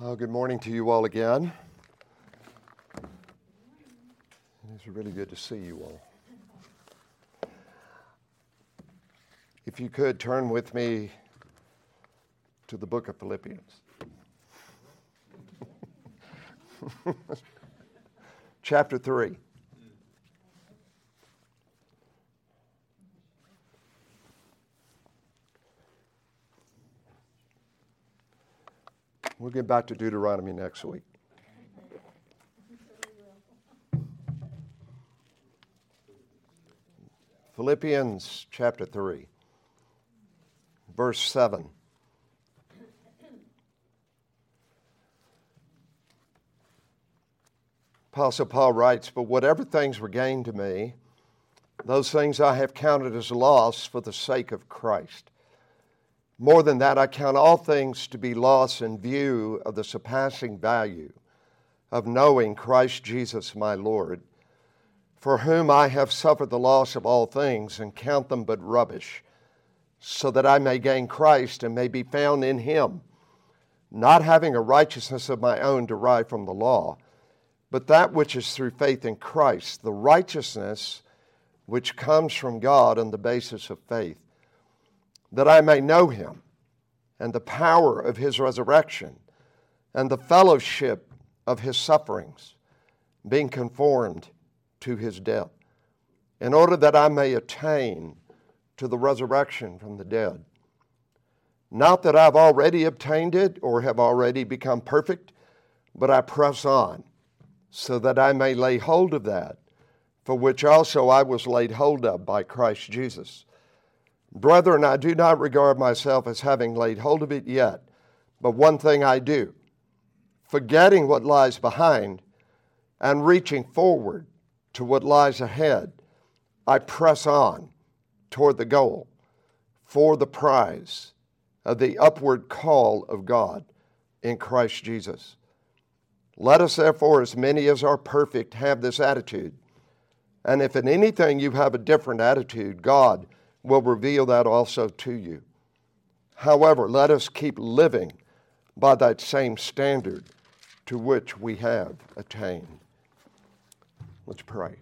Good morning to you all again. It's really good to see you all. If you could turn with me to the book of Philippians. Chapter 3. We'll get back to Deuteronomy next week. Philippians chapter 3, verse 7. Apostle Paul writes, "But whatever things were gained to me, those things I have counted as loss for the sake of Christ. More than that, I count all things to be loss in view of the surpassing value of knowing Christ Jesus my Lord, for whom I have suffered the loss of all things and count them but rubbish, so that I may gain Christ and may be found in him, not having a righteousness of my own derived from the law, but that which is through faith in Christ, the righteousness which comes from God on the basis of faith, that I may know him and the power of his resurrection and the fellowship of his sufferings, being conformed to his death, in order that I may attain to the resurrection from the dead. Not that I've already obtained it or have already become perfect, but I press on, so that I may lay hold of that, for which also I was laid hold of by Christ Jesus. Brethren, I do not regard myself as having laid hold of it yet, but one thing I do, forgetting what lies behind and reaching forward to what lies ahead, I press on toward the goal for the prize of the upward call of God in Christ Jesus. Let us therefore, as many as are perfect, have this attitude. And if in anything you have a different attitude, God will reveal that also to you. However, let us keep living by that same standard to which we have attained." Let's pray.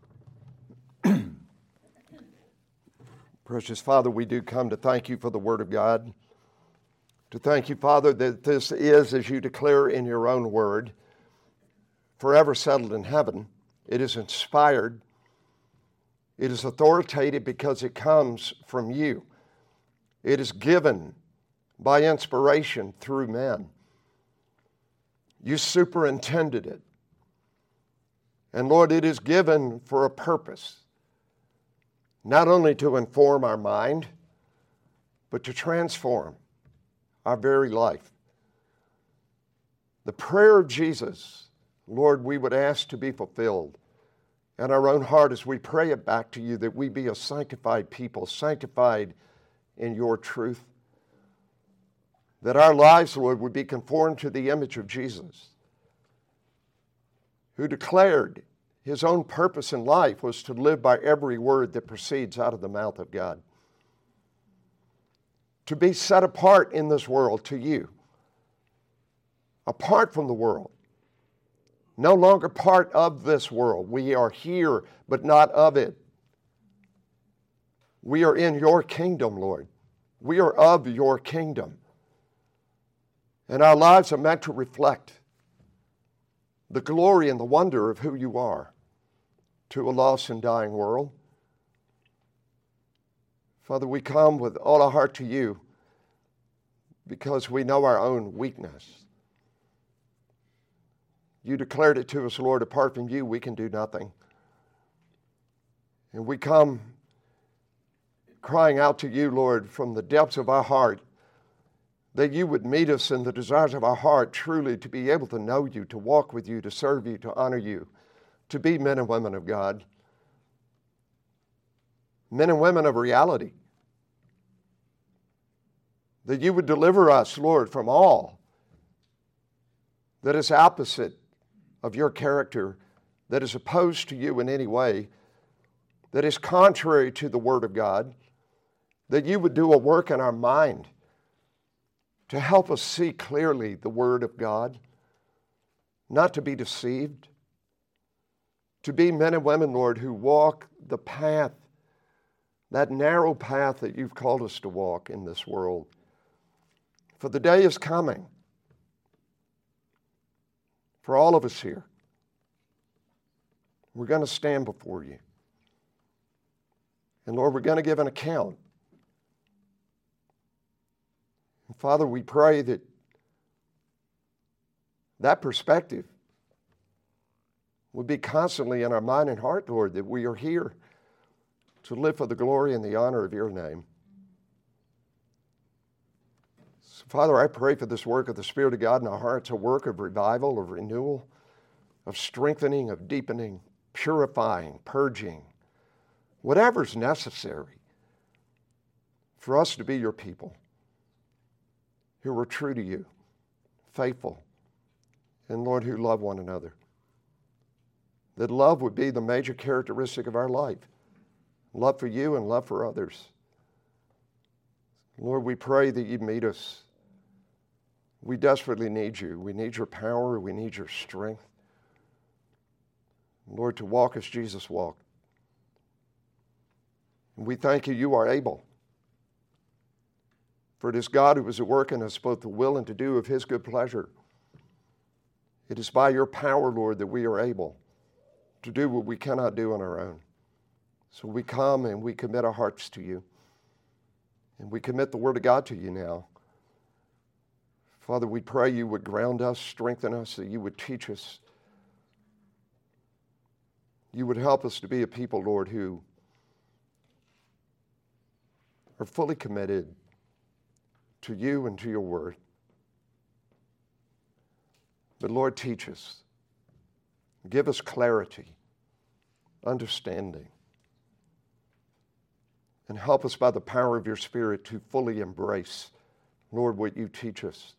Precious Father, we do come to thank you for the Word of God. To thank you, Father, that this is, as you declare in your own word, forever settled in heaven. It is inspired. It is authoritative because it comes from you. It is given by inspiration through men. You superintended it. And Lord, it is given for a purpose, not only to inform our mind, but to transform our very life. The prayer of Jesus, Lord, we would ask to be fulfilled in our own heart as we pray it back to you, that we be a sanctified people, sanctified in your truth. That our lives, Lord, would be conformed to the image of Jesus, who declared his own purpose in life was to live by every word that proceeds out of the mouth of God. To be set apart in this world to you, apart from the world. No longer part of this world. We are here, but not of it. We are in your kingdom, Lord. We are of your kingdom. And our lives are meant to reflect the glory and the wonder of who you are to a lost and dying world. Father, we come with all our heart to you because we know our own weakness. You declared it to us, Lord, apart from you, we can do nothing. And we come crying out to you, Lord, from the depths of our heart, that you would meet us in the desires of our heart truly to be able to know you, to walk with you, to serve you, to honor you, to be men and women of God. Men and women of reality. That you would deliver us, Lord, from all that is opposite of your character, that is opposed to you in any way, that is contrary to the Word of God, that you would do a work in our mind to help us see clearly the Word of God, not to be deceived, to be men and women, Lord, who walk the path, that narrow path that you've called us to walk in this world. For the day is coming for all of us here. We're going to stand before you. And Lord, we're going to give an account. And Father, we pray that that perspective would be constantly in our mind and heart, Lord, that we are here to live for the glory and the honor of your name. So, Father, I pray for this work of the Spirit of God in our hearts, a work of revival, of renewal, of strengthening, of deepening, purifying, purging, whatever's necessary for us to be your people who are true to you, faithful, and Lord, who love one another. That love would be the major characteristic of our life. Love for you and love for others. Lord, we pray that you meet us. We desperately need you. We need your power. We need your strength. Lord, to walk as Jesus walked. And we thank you, you are able. For it is God who is at work in us both the will and to do of his good pleasure. It is by your power, Lord, that we are able to do what we cannot do on our own. So we come and we commit our hearts to you. And we commit the Word of God to you now. Father, we pray you would ground us, strengthen us, that you would teach us. You would help us to be a people, Lord, who are fully committed to you and to your Word. But Lord, teach us. Give us clarity, understanding, and help us by the power of your Spirit to fully embrace, Lord, what you teach us.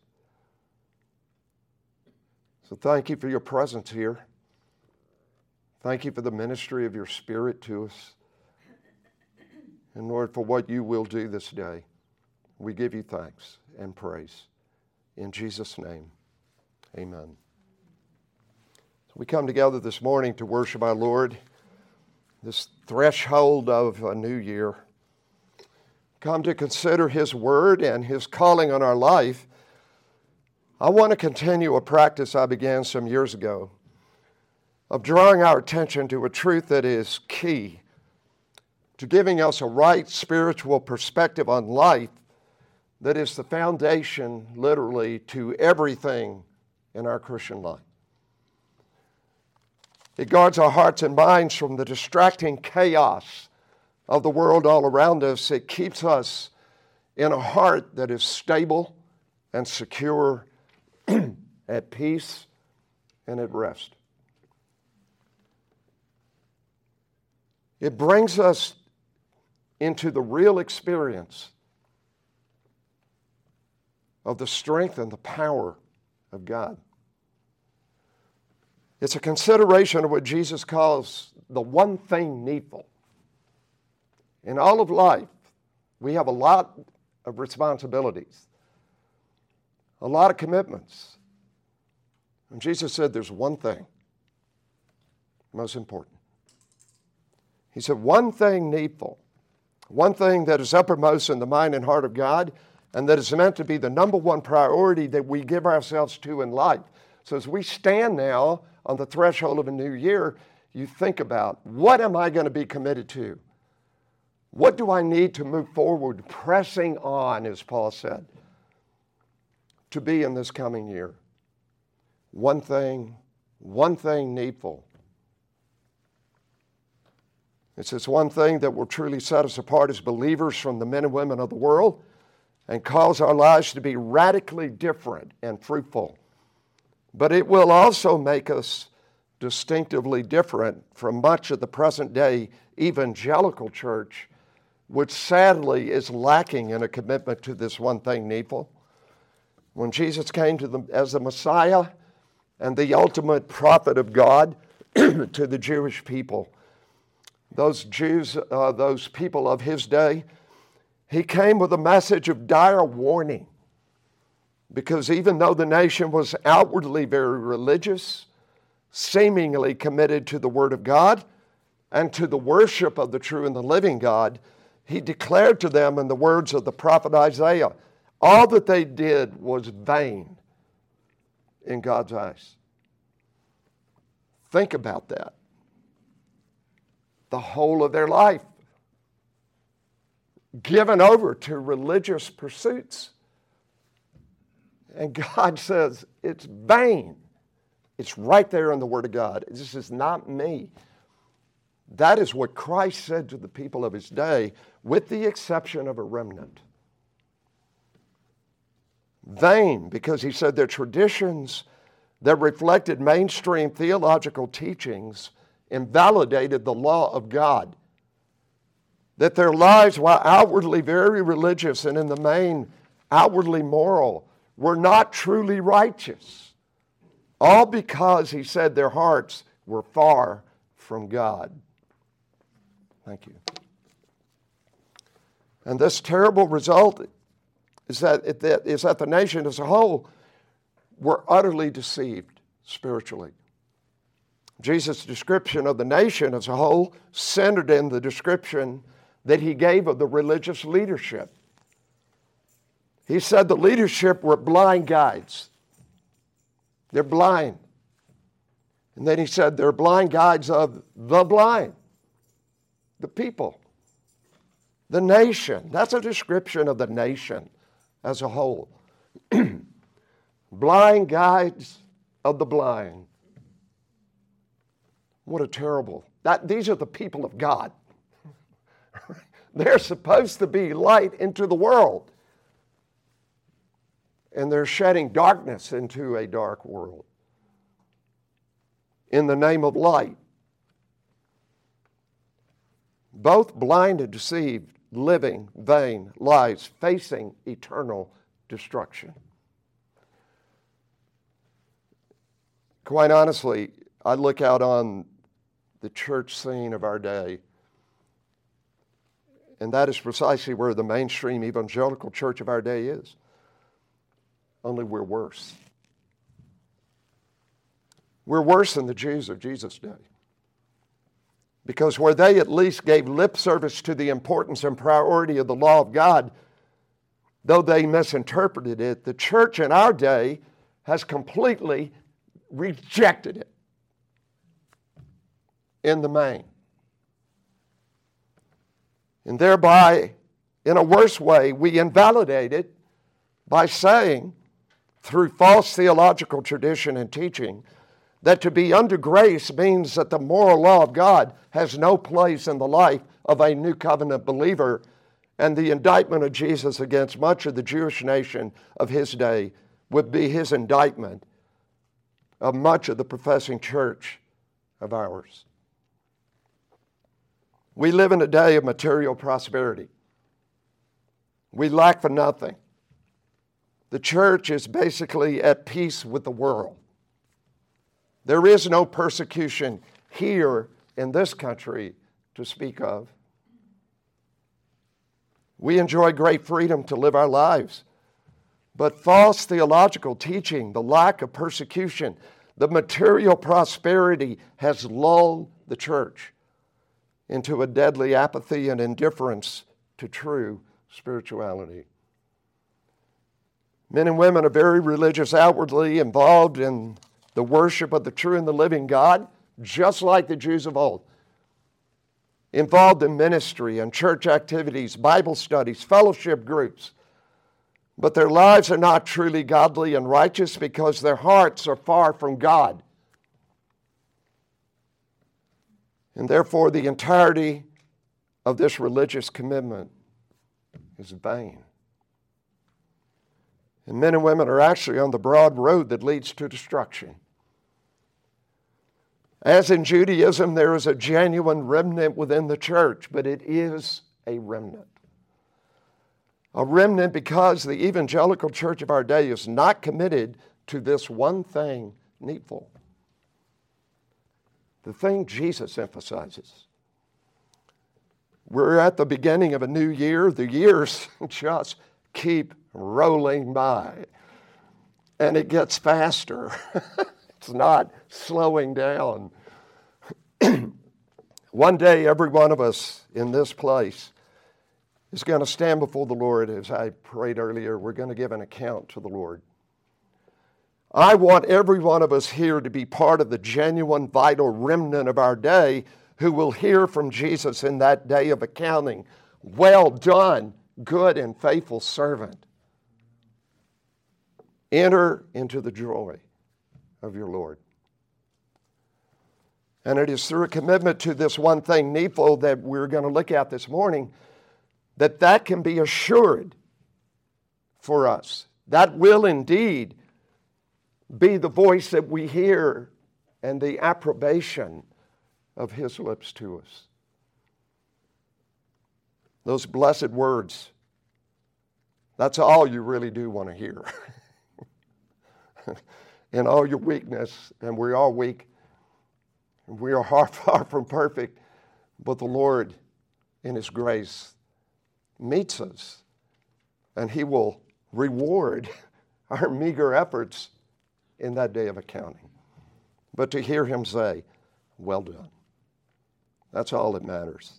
So thank you for your presence here. Thank you for the ministry of your Spirit to us. And Lord, for what you will do this day. We give you thanks and praise. In Jesus' name, amen. So we come together this morning to worship our Lord, this threshold of a new year. Come to consider his word and his calling on our life. I want to continue a practice I began some years ago of drawing our attention to a truth that is key to giving us a right spiritual perspective on life that is the foundation, literally, to everything in our Christian life. It guards our hearts and minds from the distracting chaos of the world all around us. It keeps us in a heart that is stable and secure, at peace and at rest. It brings us into the real experience of the strength and the power of God. It's a consideration of what Jesus calls the one thing needful. In all of life, we have a lot of responsibilities, a lot of commitments. And Jesus said there's one thing most important. He said one thing needful, one thing that is uppermost in the mind and heart of God, and that is meant to be the number one priority that we give ourselves to in life. So as we stand now on the threshold of a new year, you think about, what am I going to be committed to? What do I need to move forward, pressing on, as Paul said, to be in this coming year? One thing needful. It's this one thing that will truly set us apart as believers from the men and women of the world and cause our lives to be radically different and fruitful. But it will also make us distinctively different from much of the present day evangelical church, which sadly is lacking in a commitment to this one thing needful. When Jesus came as the Messiah and the ultimate prophet of God to the Jewish people, those Jews, those people of his day, he came with a message of dire warning Because even though the nation was outwardly very religious, seemingly committed to the Word of God and to the worship of the true and the living God, he declared to them in the words of the prophet Isaiah, all that they did was vain in God's eyes. Think about that. The whole of their life given over to religious pursuits. And God says, it's vain. It's right there in the Word of God. This is not me. That is what Christ said to the people of his day, with the exception of a remnant. Vain, because he said their traditions that reflected mainstream theological teachings invalidated the law of God. That their lives, while outwardly very religious and in the main outwardly moral, were not truly righteous. All because, he said, their hearts were far from God. Thank you. And this terrible result is that the nation as a whole were utterly deceived spiritually. Jesus' description of the nation as a whole centered in the description that he gave of the religious leadership. He said the leadership were blind guides. They're blind. And then he said they're blind guides of the blind, the people, the nation. That's a description of the nation as a whole. Blind guides of the blind. What a terrible. These are the people of God. They're supposed to be light into the world. And they're shedding darkness into a dark world in the name of light. Both blind and deceived, living vain lives, facing eternal destruction. Quite honestly, I look out on the church scene of our day, and that is precisely where the mainstream evangelical church of our day is. Only we're worse. We're worse than the Jews of Jesus' day. Because where they at least gave lip service to the importance and priority of the law of God, though they misinterpreted it, the church in our day has completely rejected it in the main. And thereby, in a worse way, we invalidate it by saying, through false theological tradition and teaching, that to be under grace means that the moral law of God has no place in the life of a new covenant believer, and the indictment of Jesus against much of the Jewish nation of his day would be his indictment of much of the professing church of ours. We live in a day of material prosperity. We lack for nothing. The church is basically at peace with the world. There is no persecution here in this country to speak of. We enjoy great freedom to live our lives. But false theological teaching, the lack of persecution, the material prosperity has lulled the church into a deadly apathy and indifference to true spirituality. Men and women are very religious outwardly, involved in the worship of the true and the living God, just like the Jews of old. Involved in ministry and church activities, Bible studies, fellowship groups. But their lives are not truly godly and righteous because their hearts are far from God. And therefore, the entirety of this religious commitment is vain. And men and women are actually on the broad road that leads to destruction. As in Judaism, there is a genuine remnant within the church, but it is a remnant. A remnant because the evangelical church of our day is not committed to this one thing needful. The thing Jesus emphasizes. We're at the beginning of a new year. The years just keep rolling by. and it gets faster. It's not slowing down. One day, every one of us in this place is going to stand before the Lord. As I prayed earlier, we're going to give an account to the Lord. I want every one of us here to be part of the genuine, vital remnant of our day who will hear from Jesus in that day of accounting. Well done, good and faithful servant. Enter into the joy of your Lord. And it is through a commitment to this one thing needful that we're going to look at this morning that can be assured for us. That will indeed be the voice that we hear and the approbation of His lips to us. Those blessed words, that's all you really do want to hear. In all your weakness, and we are weak, and we are far from perfect, but the Lord, in His grace, meets us, and He will reward our meager efforts in that day of accounting. But to hear Him say, well done. That's all that matters.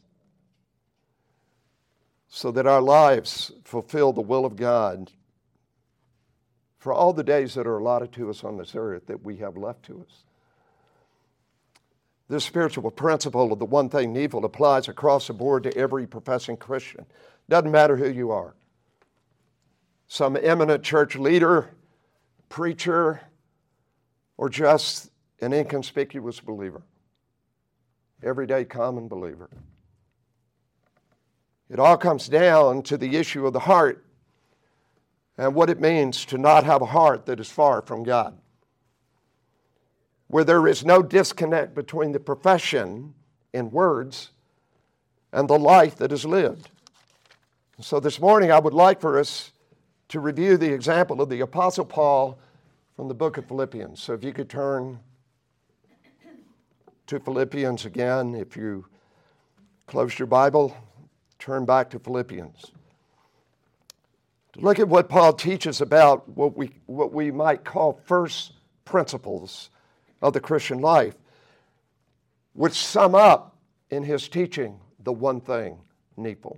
So that our lives fulfill the will of God for all the days that are allotted to us on this earth that we have left to us. This spiritual principle of the one thing needful applies across the board to every professing Christian. Doesn't matter who you are. Some eminent church leader, preacher, or just an inconspicuous believer. Everyday common believer. It all comes down to the issue of the heart and what it means to not have a heart that is far from God, where there is no disconnect between the profession in words and the life that is lived. So this morning I would like for us to review the example of the Apostle Paul from the book of Philippians. So if you could turn to Philippians again, if you closed your Bible, turn back to Philippians. To look at what Paul teaches about what we might call first principles of the Christian life, which sum up in his teaching the one thing needful.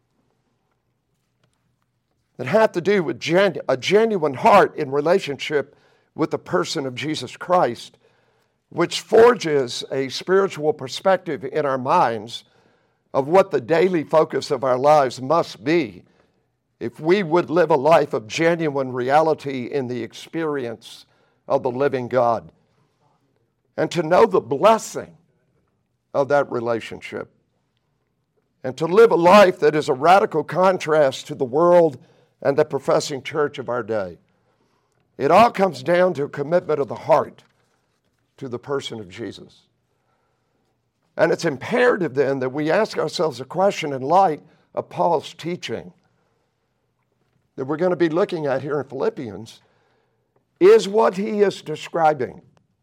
That have to do with a genuine heart in relationship with the person of Jesus Christ, which forges a spiritual perspective in our minds of what the daily focus of our lives must be if we would live a life of genuine reality in the experience of the living God. And to know the blessing of that relationship. And to live a life that is a radical contrast to the world and the professing church of our day. It all comes down to a commitment of the heart to the person of Jesus. And it's imperative then that we ask ourselves a question in light of Paul's teaching that we're going to be looking at here in Philippians. Is what he is describing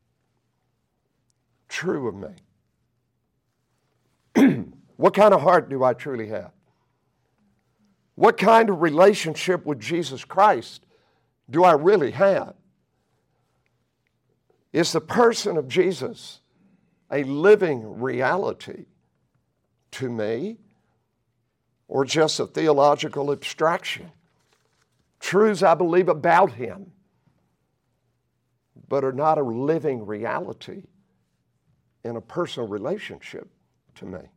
true of me? What kind of heart do I truly have? What kind of relationship with Jesus Christ do I really have? Is the person of Jesus a living reality to me, or just a theological abstraction? Truths I believe about Him, but are not a living reality in a personal relationship to me.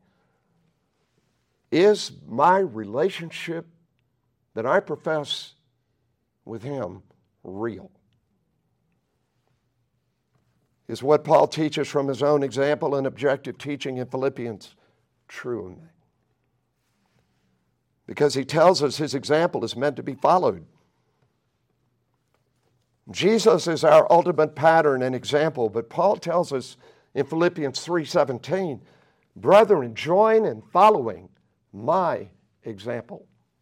Is my relationship that I profess with Him real? Is what Paul teaches from his own example and objective teaching in Philippians true of me? Because he tells us his example is meant to be followed. Jesus is our ultimate pattern and example, but Paul tells us in Philippians 3:17, brethren, join in following my example.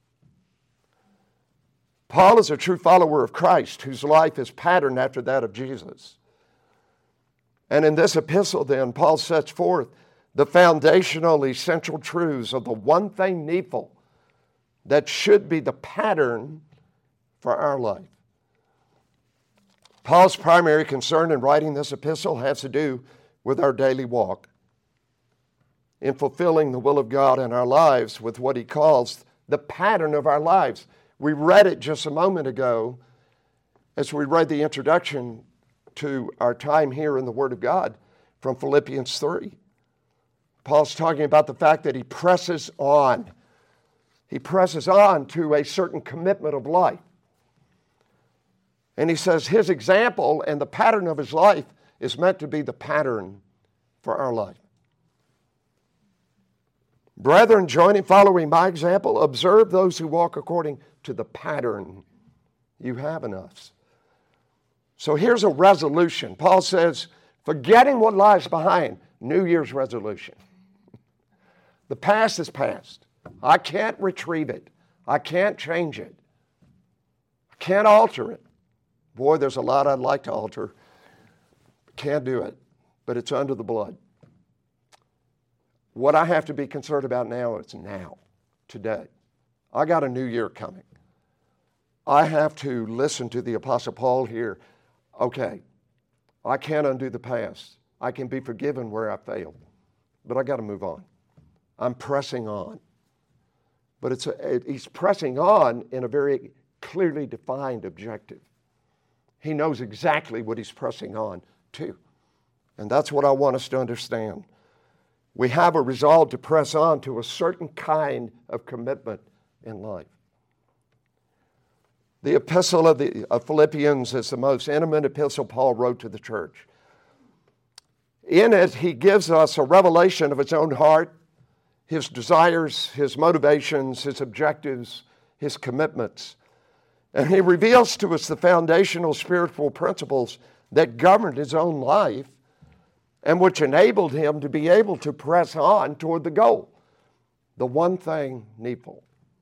Paul is a true follower of Christ whose life is patterned after that of Jesus. And in this epistle then, Paul sets forth the foundational, essential truths of the one thing needful that should be the pattern for our life. Paul's primary concern in writing this epistle has to do with our daily walk in fulfilling the will of God in our lives with what he calls the pattern of our lives. We read it just a moment ago as we read the introduction to our time here in the Word of God from Philippians 3. Paul's talking about the fact that he presses on. He presses on to a certain commitment of life. And he says his example and the pattern of his life is meant to be the pattern for our life. Brethren, following my example, observe those who walk according to the pattern you have in us. So here's a resolution. Paul says, forgetting what lies behind, New Year's resolution. The past is past. I can't retrieve it. I can't change it. I can't alter it. Boy, there's a lot I'd like to alter. Can't do it, but it's under the blood. What I have to be concerned about now is now, today. I got a new year coming. I have to listen to the Apostle Paul here. Okay, I can't undo the past. I can be forgiven where I failed, but I got to move on. I'm pressing on. But he's pressing on in a very clearly defined objective. He knows exactly what he's pressing on to. And that's what I want us to understand. We have a resolve to press on to a certain kind of commitment in life. The epistle of Philippians is the most intimate epistle Paul wrote to the church. In it, he gives us a revelation of his own heart, his desires, his motivations, his objectives, his commitments. And he reveals to us the foundational spiritual principles that governed his own life and which enabled him to be able to press on toward the goal, the one thing needful.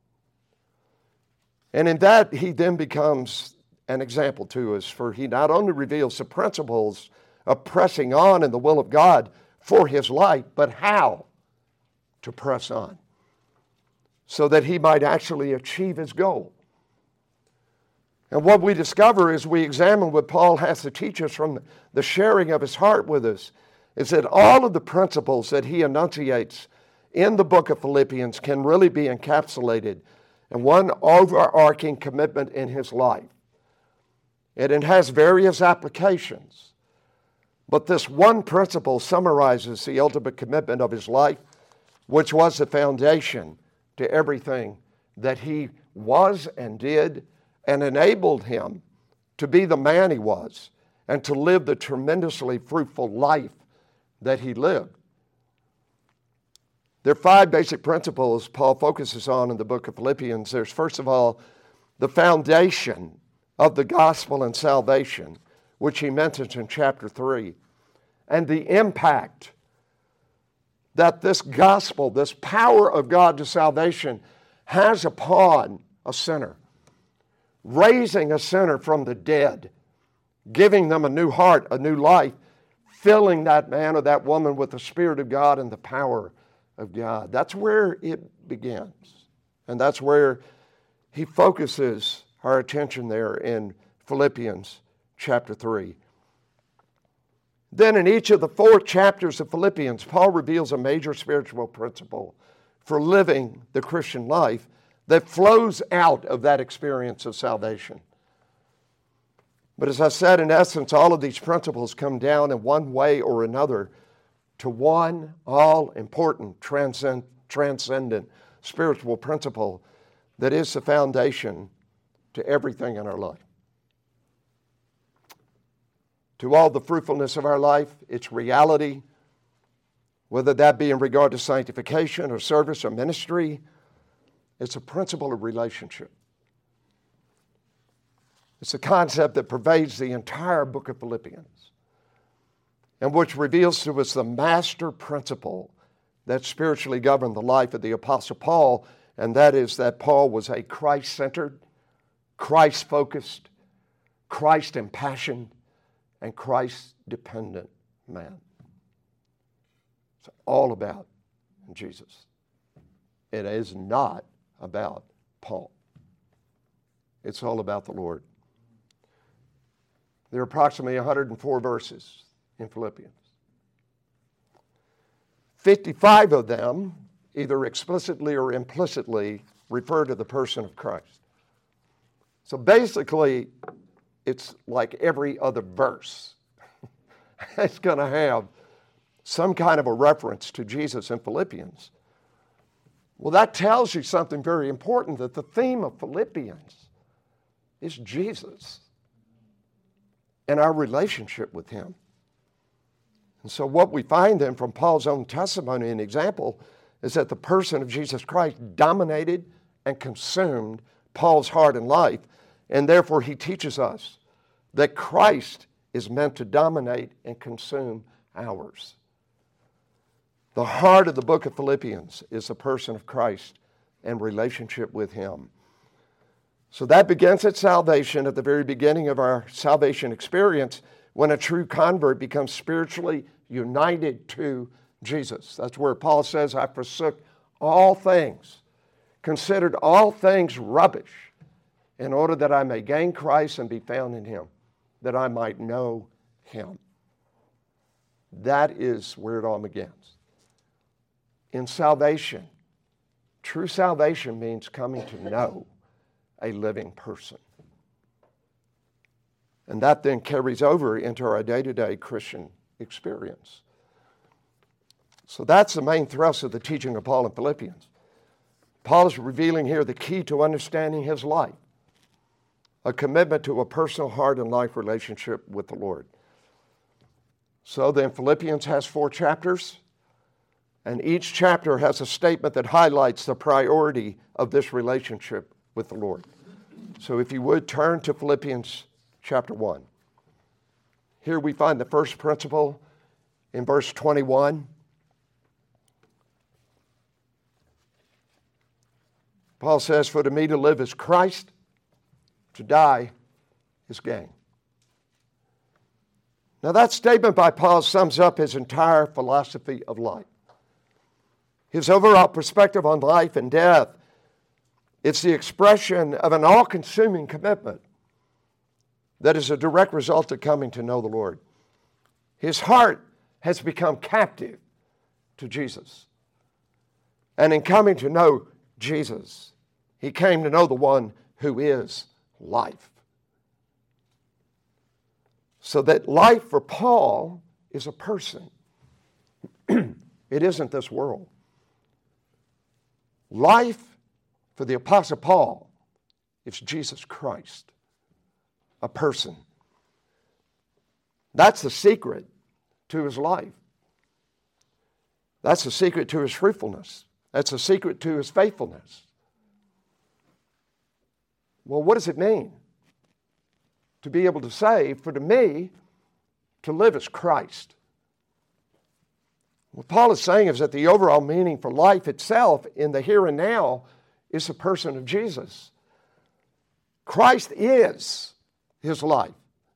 And in that, he then becomes an example to us, for he not only reveals the principles of pressing on in the will of God for his life, but how to press on so that he might actually achieve his goal. And what we discover as we examine what Paul has to teach us from the sharing of his heart with us is that all of the principles that he enunciates in the book of Philippians can really be encapsulated in one overarching commitment in his life. And it has various applications. But this one principle summarizes the ultimate commitment of his life, which was the foundation to everything that he was and did, and enabled him to be the man he was and to live the tremendously fruitful life that he lived. There are 5 basic principles Paul focuses on in the book of Philippians. There's, first of all, the foundation of the gospel and salvation, which he mentions in chapter 3, and the impact that this gospel, this power of God to salvation, has upon a sinner. Raising a sinner from the dead, giving them a new heart, a new life, filling that man or that woman with the Spirit of God and the power of God. That's where it begins. And that's where he focuses our attention there in Philippians chapter 3. Then in each of the 4 chapters of Philippians, Paul reveals a major spiritual principle for living the Christian life that flows out of that experience of salvation. But as I said, in essence, all of these principles come down in one way or another to one all-important, transcendent spiritual principle that is the foundation to everything in our life. To all the fruitfulness of our life, its reality, whether that be in regard to sanctification or service or ministry, it's a principle of relationship. It's a concept that pervades the entire book of Philippians and which reveals to us the master principle that spiritually governed the life of the Apostle Paul, and that is that Paul was a Christ-centered, Christ-focused, Christ-impassioned, and Christ-dependent man. It's all about Jesus. It is not about Paul. It's all about the Lord. There are approximately 104 verses in Philippians. 55 of them, either explicitly or implicitly, refer to the person of Christ. So basically, it's like every other verse. It's going to have some kind of a reference to Jesus in Philippians. Well, that tells you something very important, that the theme of Philippians is Jesus and our relationship with him. And so what we find then from Paul's own testimony and example is that the person of Jesus Christ dominated and consumed Paul's heart and life, and therefore he teaches us that Christ is meant to dominate and consume ours. The heart of the book of Philippians is the person of Christ and relationship with him. So that begins at salvation, at the very beginning of our salvation experience, when a true convert becomes spiritually united to Jesus. That's where Paul says, I forsook all things, considered all things rubbish, in order that I may gain Christ and be found in him, that I might know him. That is where it all begins. In salvation, true salvation means coming to know a living person. And that then carries over into our day-to-day Christian experience. So that's the main thrust of the teaching of Paul in Philippians. Paul is revealing here the key to understanding his life, a commitment to a personal heart and life relationship with the Lord. So then Philippians has 4 chapters, and each chapter has a statement that highlights the priority of this relationship with the Lord. So if you would, turn to Philippians chapter 1. Here we find the first principle in verse 21. Paul says, for to me to live is Christ, to die is gain. Now that statement by Paul sums up his entire philosophy of life. His overall perspective on life and death. It's the expression of an all-consuming commitment that is a direct result of coming to know the Lord. His heart has become captive to Jesus. And in coming to know Jesus, he came to know the one who is life. So that life for Paul is a person. It isn't this world. Life for the Apostle Paul is Jesus Christ, a person. That's the secret to his life. That's the secret to his fruitfulness. That's the secret to his faithfulness. Well, what does it mean to be able to say, for to me, to live is Christ? What Paul is saying is that the overall meaning for life itself in the here and now is the person of Jesus. Christ is his life.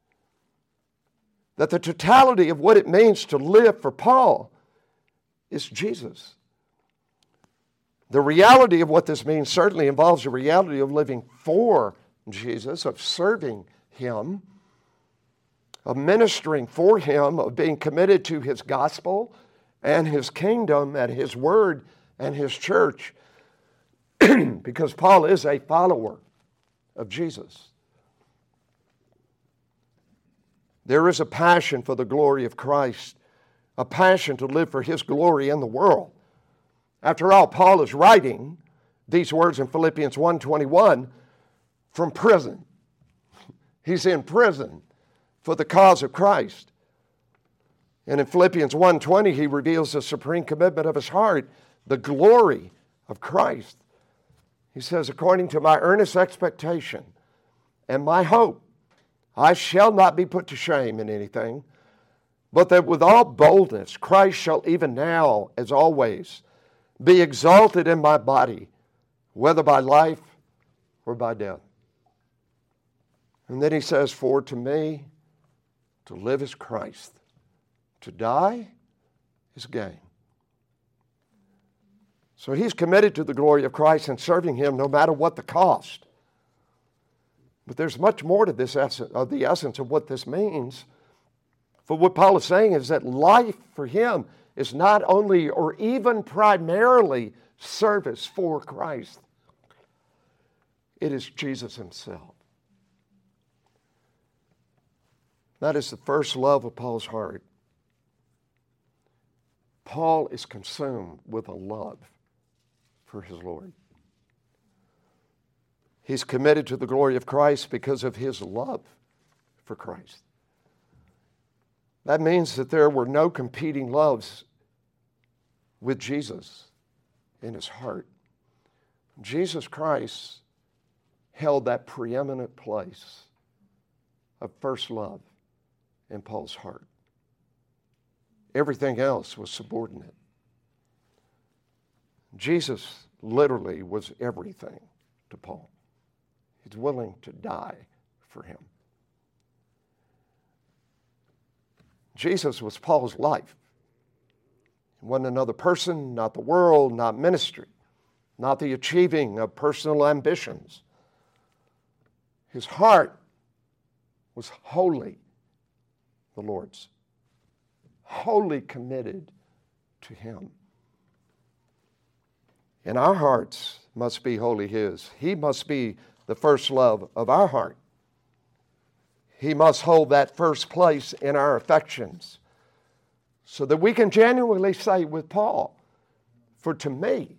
That the totality of what it means to live for Paul is Jesus. The reality of what this means certainly involves the reality of living for Jesus, of serving him, of ministering for him, of being committed to his gospel and his kingdom and his word and his church, because Paul is a follower of Jesus. There is a passion for the glory of Christ, a passion to live for his glory in the world. After all, Paul is writing these words in Philippians 1:21 from prison. He's in prison for the cause of Christ. And in Philippians 1:20, he reveals the supreme commitment of his heart, the glory of Christ. He says, according to my earnest expectation and my hope, I shall not be put to shame in anything, but that with all boldness Christ shall even now, as always, be exalted in my body, whether by life or by death. And then he says, for to me, to live is Christ. To die is gain. So he's committed to the glory of Christ and serving him no matter what the cost. But there's much more to this the essence of what this means. For what Paul is saying is that life for him is not only or even primarily service for Christ. It is Jesus himself. That is the first love of Paul's heart. Paul is consumed with a love for his Lord. He's committed to the glory of Christ because of his love for Christ. That means that there were no competing loves with Jesus in his heart. Jesus Christ held that preeminent place of first love in Paul's heart. Everything else was subordinate. Jesus literally was everything to Paul. He's willing to die for him. Jesus was Paul's life. He wasn't another person, not the world, not ministry, not the achieving of personal ambitions. His heart was wholly the Lord's, wholly committed to him. And our hearts must be wholly his. He must be the first love of our heart. He must hold that first place in our affections so that we can genuinely say with Paul, for to me,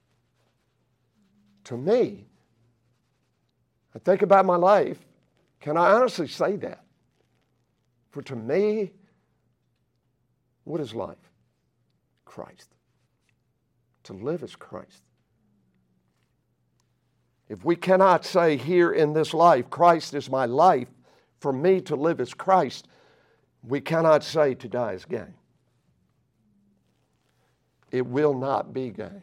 I think about my life, can I honestly say that? For to me, what is life? Christ. To live is Christ. If we cannot say here in this life, Christ is my life, for me to live is Christ, we cannot say to die is gain. It will not be gain.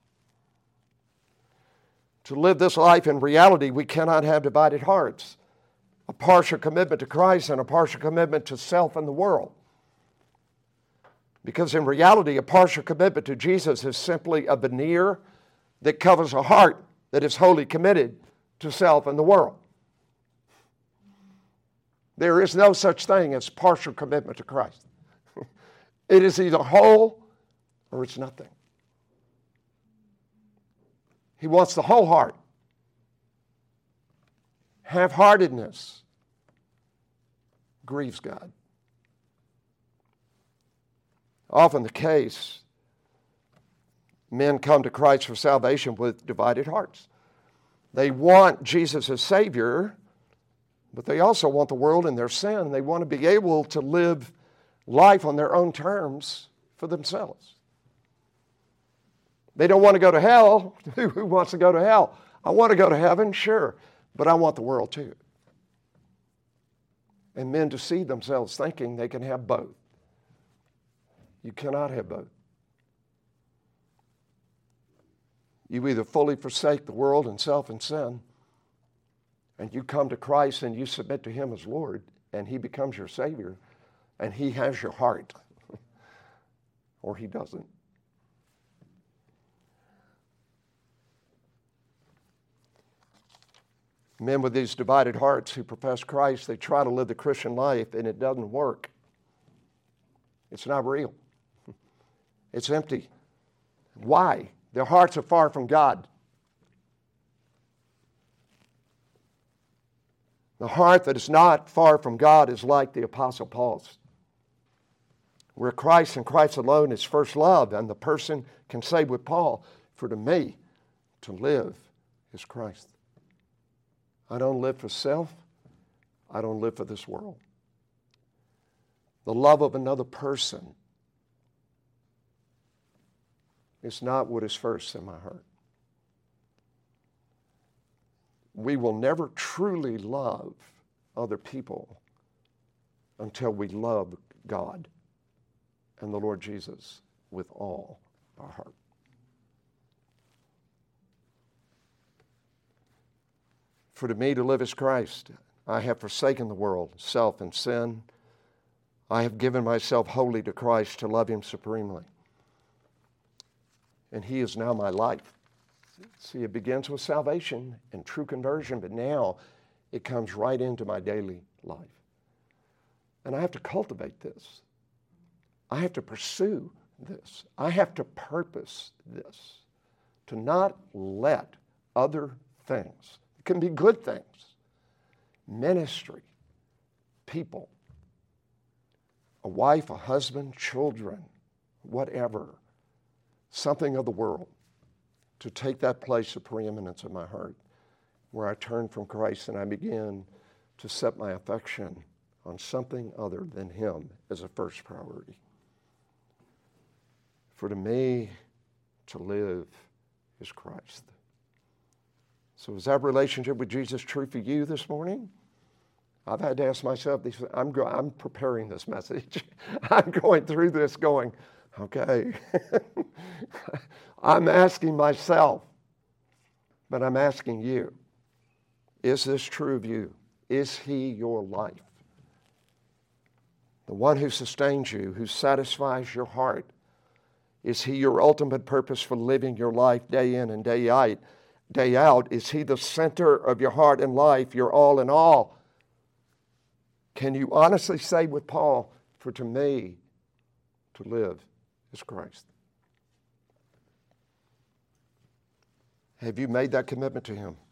To live this life in reality, we cannot have divided hearts, a partial commitment to Christ and a partial commitment to self and the world. Because in reality, a partial commitment to Jesus is simply a veneer that covers a heart that is wholly committed to self and the world. There is no such thing as partial commitment to Christ. It is either whole or it's nothing. He wants the whole heart. Half-heartedness grieves God. Often the case, men come to Christ for salvation with divided hearts. They want Jesus as Savior, but they also want the world and their sin. They want to be able to live life on their own terms for themselves. They don't want to go to hell. Who wants to go to hell? I want to go to heaven, sure, but I want the world too. And men deceive themselves thinking they can have both. You cannot have both. You either fully forsake the world and self and sin, and you come to Christ and you submit to Him as Lord, and He becomes your Savior, and He has your heart, or He doesn't. Men with these divided hearts who profess Christ, they try to live the Christian life, and it doesn't work. It's not real. It's empty. Why? Their hearts are far from God. The heart that is not far from God is like the Apostle Paul's, where Christ and Christ alone is first love, and the person can say with Paul, for to me, to live is Christ. I don't live for self. I don't live for this world. The love of another person is not what is first in my heart. We will never truly love other people until we love God and the Lord Jesus with all our heart. For to me to live is Christ. I have forsaken the world, self and sin. I have given myself wholly to Christ to love Him supremely. And He is now my life. See, it begins with salvation and true conversion, but now It comes right into my daily life. And I have to cultivate this. I have to pursue this. I have to purpose this. To not let other things, it can be good things, ministry, people, a wife, a husband, children, whatever, something of the world, to take that place of preeminence in my heart where I turn from Christ and I begin to set my affection on something other than Him as a first priority. For to me, to live is Christ. So is that relationship with Jesus true for you this morning? I've had to ask myself, I'm preparing this message. I'm going through this going, okay. I'm asking myself, but I'm asking you, is this true of you? Is He your life? The one who sustains you, who satisfies your heart, is He your ultimate purpose for living your life day in and day out? Is He the center of your heart and life, your all in all? Can you honestly say with Paul, for to me, to live is Christ? Have you made that commitment to Him?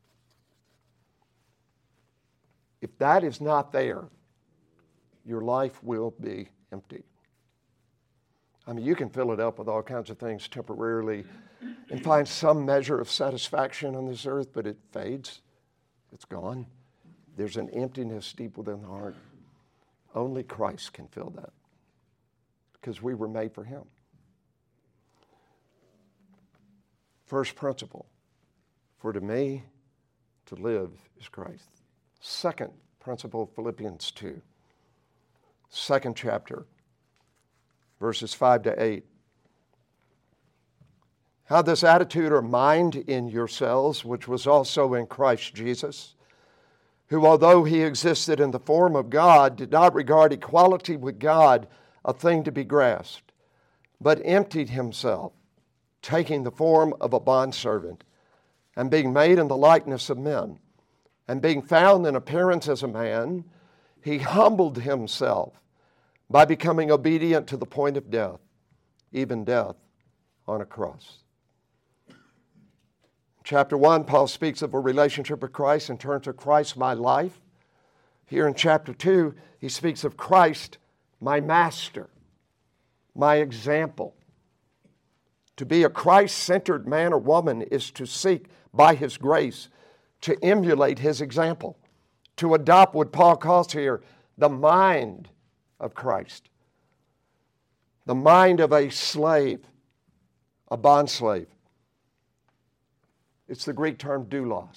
If that is not there, your life will be empty. I mean, you can fill it up with all kinds of things temporarily and find some measure of satisfaction on this earth, but it fades. It's gone. There's an emptiness deep within the heart. Only Christ can fill that because we were made for Him. First principle, for to me, to live is Christ. Second principle, Philippians 2, second chapter, verses 5 to 8. Have this attitude or mind in yourselves, which was also in Christ Jesus, who, although He existed in the form of God, did not regard equality with God a thing to be grasped, but emptied Himself, taking the form of a bondservant, and being made in the likeness of men, and being found in appearance as a man, He humbled Himself by becoming obedient to the point of death, even death on a cross. Chapter 1, Paul speaks of a relationship with Christ in terms of Christ, my life. Here in chapter 2, he speaks of Christ, my master, my example. To be a Christ-centered man or woman is to seek, by His grace, to emulate His example, to adopt what Paul calls here the mind of Christ, the mind of a slave, a bondslave. It's the Greek term doulos.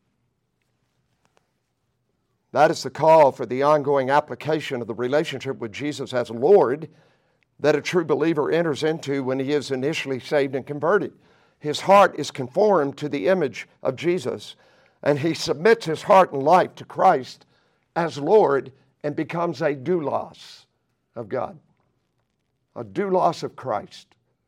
That is the call for the ongoing application of the relationship with Jesus as Lord that a true believer enters into when he is initially saved and converted. His heart is conformed to the image of Jesus, and he submits his heart and life to Christ as Lord and becomes a doulos of God, a doulos of Christ.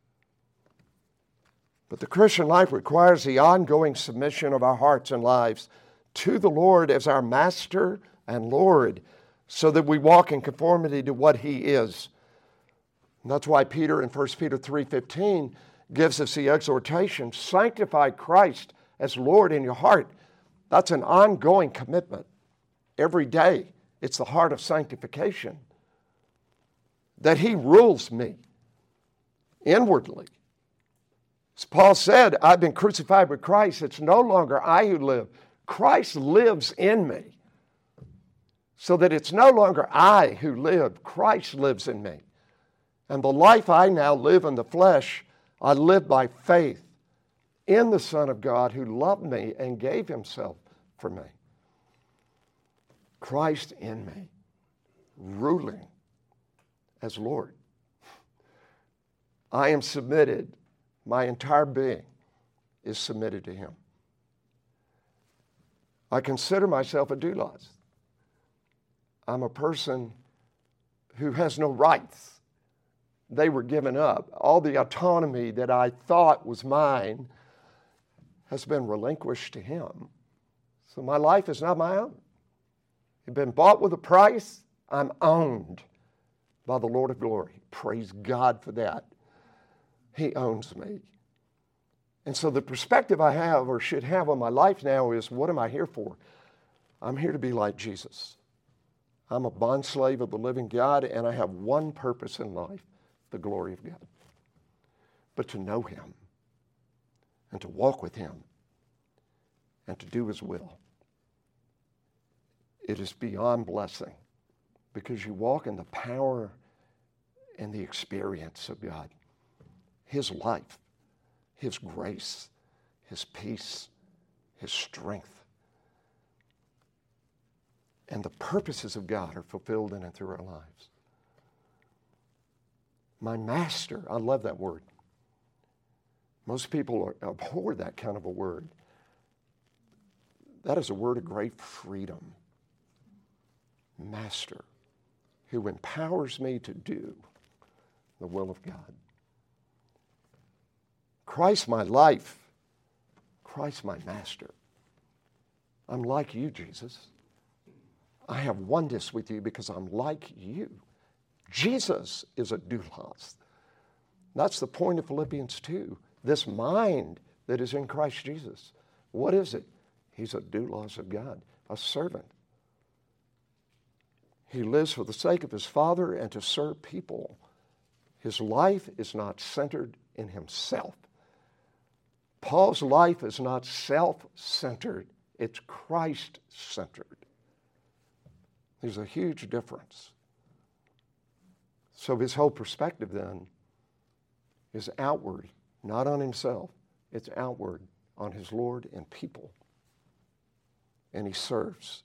But the Christian life requires the ongoing submission of our hearts and lives to the Lord as our Master and Lord, so that we walk in conformity to what He is. And that's why Peter in 1 Peter 3:15 gives us the exhortation, sanctify Christ as Lord in your heart. That's an ongoing commitment. Every day, it's the heart of sanctification. That He rules me inwardly. As Paul said, I've been crucified with Christ. It's no longer I who live. Christ lives in me. So that it's no longer I who live. Christ lives in me. And the life I now live in the flesh, I live by faith in the Son of God who loved me and gave Himself for me. Christ in me, ruling as Lord. I am submitted. My entire being is submitted to Him. I consider myself a doulos. I'm a person who has no rights. They were given up. All the autonomy that I thought was mine has been relinquished to Him So my life is not my own. It's been bought with a price. I'm owned by the Lord of glory. Praise God for that. He owns me. And so the perspective I have or should have on my life now is, what am I here for? I'm here to be like Jesus. I'm a bondslave of the living God, and I have one purpose in life, the glory of God. But to know Him and to walk with Him and to do His will. It is beyond blessing because you walk in the power and the experience of God. His life, His grace, His peace, His strength. And the purposes of God are fulfilled in and through our lives. My master, I love that word. Most people abhor that kind of a word. That is a word of great freedom. Master, who empowers me to do the will of God. Christ my life, Christ my master. I'm like you, Jesus. I have oneness with you because I'm like you. Jesus is a doulos. That's the point of Philippians 2. This mind that is in Christ Jesus. What is it? He's a doulos of God, a servant. He lives for the sake of his Father and to serve people. His life is not centered in himself. Paul's life is not self-centered. It's Christ-centered. There's a huge difference. So his whole perspective then is outward, not on himself. It's outward on his Lord and people. And he serves.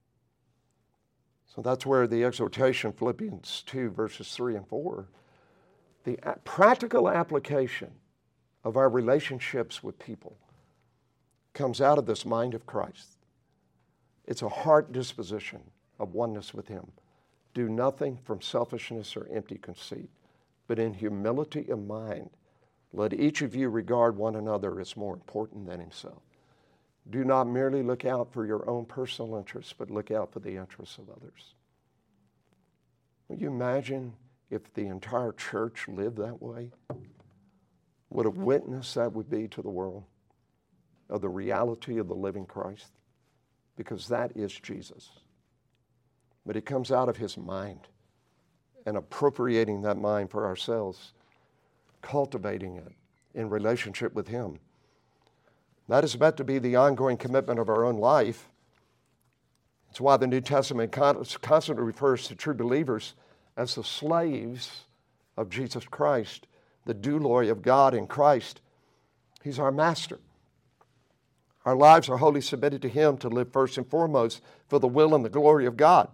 So that's where the exhortation, Philippians 2, verses 3 and 4, the practical application of our relationships with people comes out of this mind of Christ. It's a heart disposition of oneness with Him. Do nothing from selfishness or empty conceit, but in humility of mind, let each of you regard one another as more important than himself. Do not merely look out for your own personal interests, but look out for the interests of others. Will you imagine if the entire church lived that way? What a witness that would be to the world of the reality of the living Christ, because that is Jesus. But it comes out of his mind, and appropriating that mind for ourselves, cultivating it in relationship with him. That is meant to be the ongoing commitment of our own life. It's why the New Testament constantly refers to true believers as the slaves of Jesus Christ, the douloi of God in Christ. He's our master. Our lives are wholly submitted to him to live first and foremost for the will and the glory of God.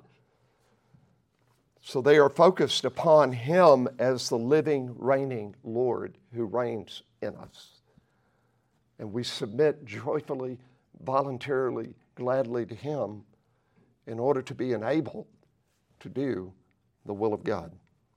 So they are focused upon him as the living, reigning Lord who reigns in us. And we submit joyfully, voluntarily, gladly to him in order to be enabled to do the will of God.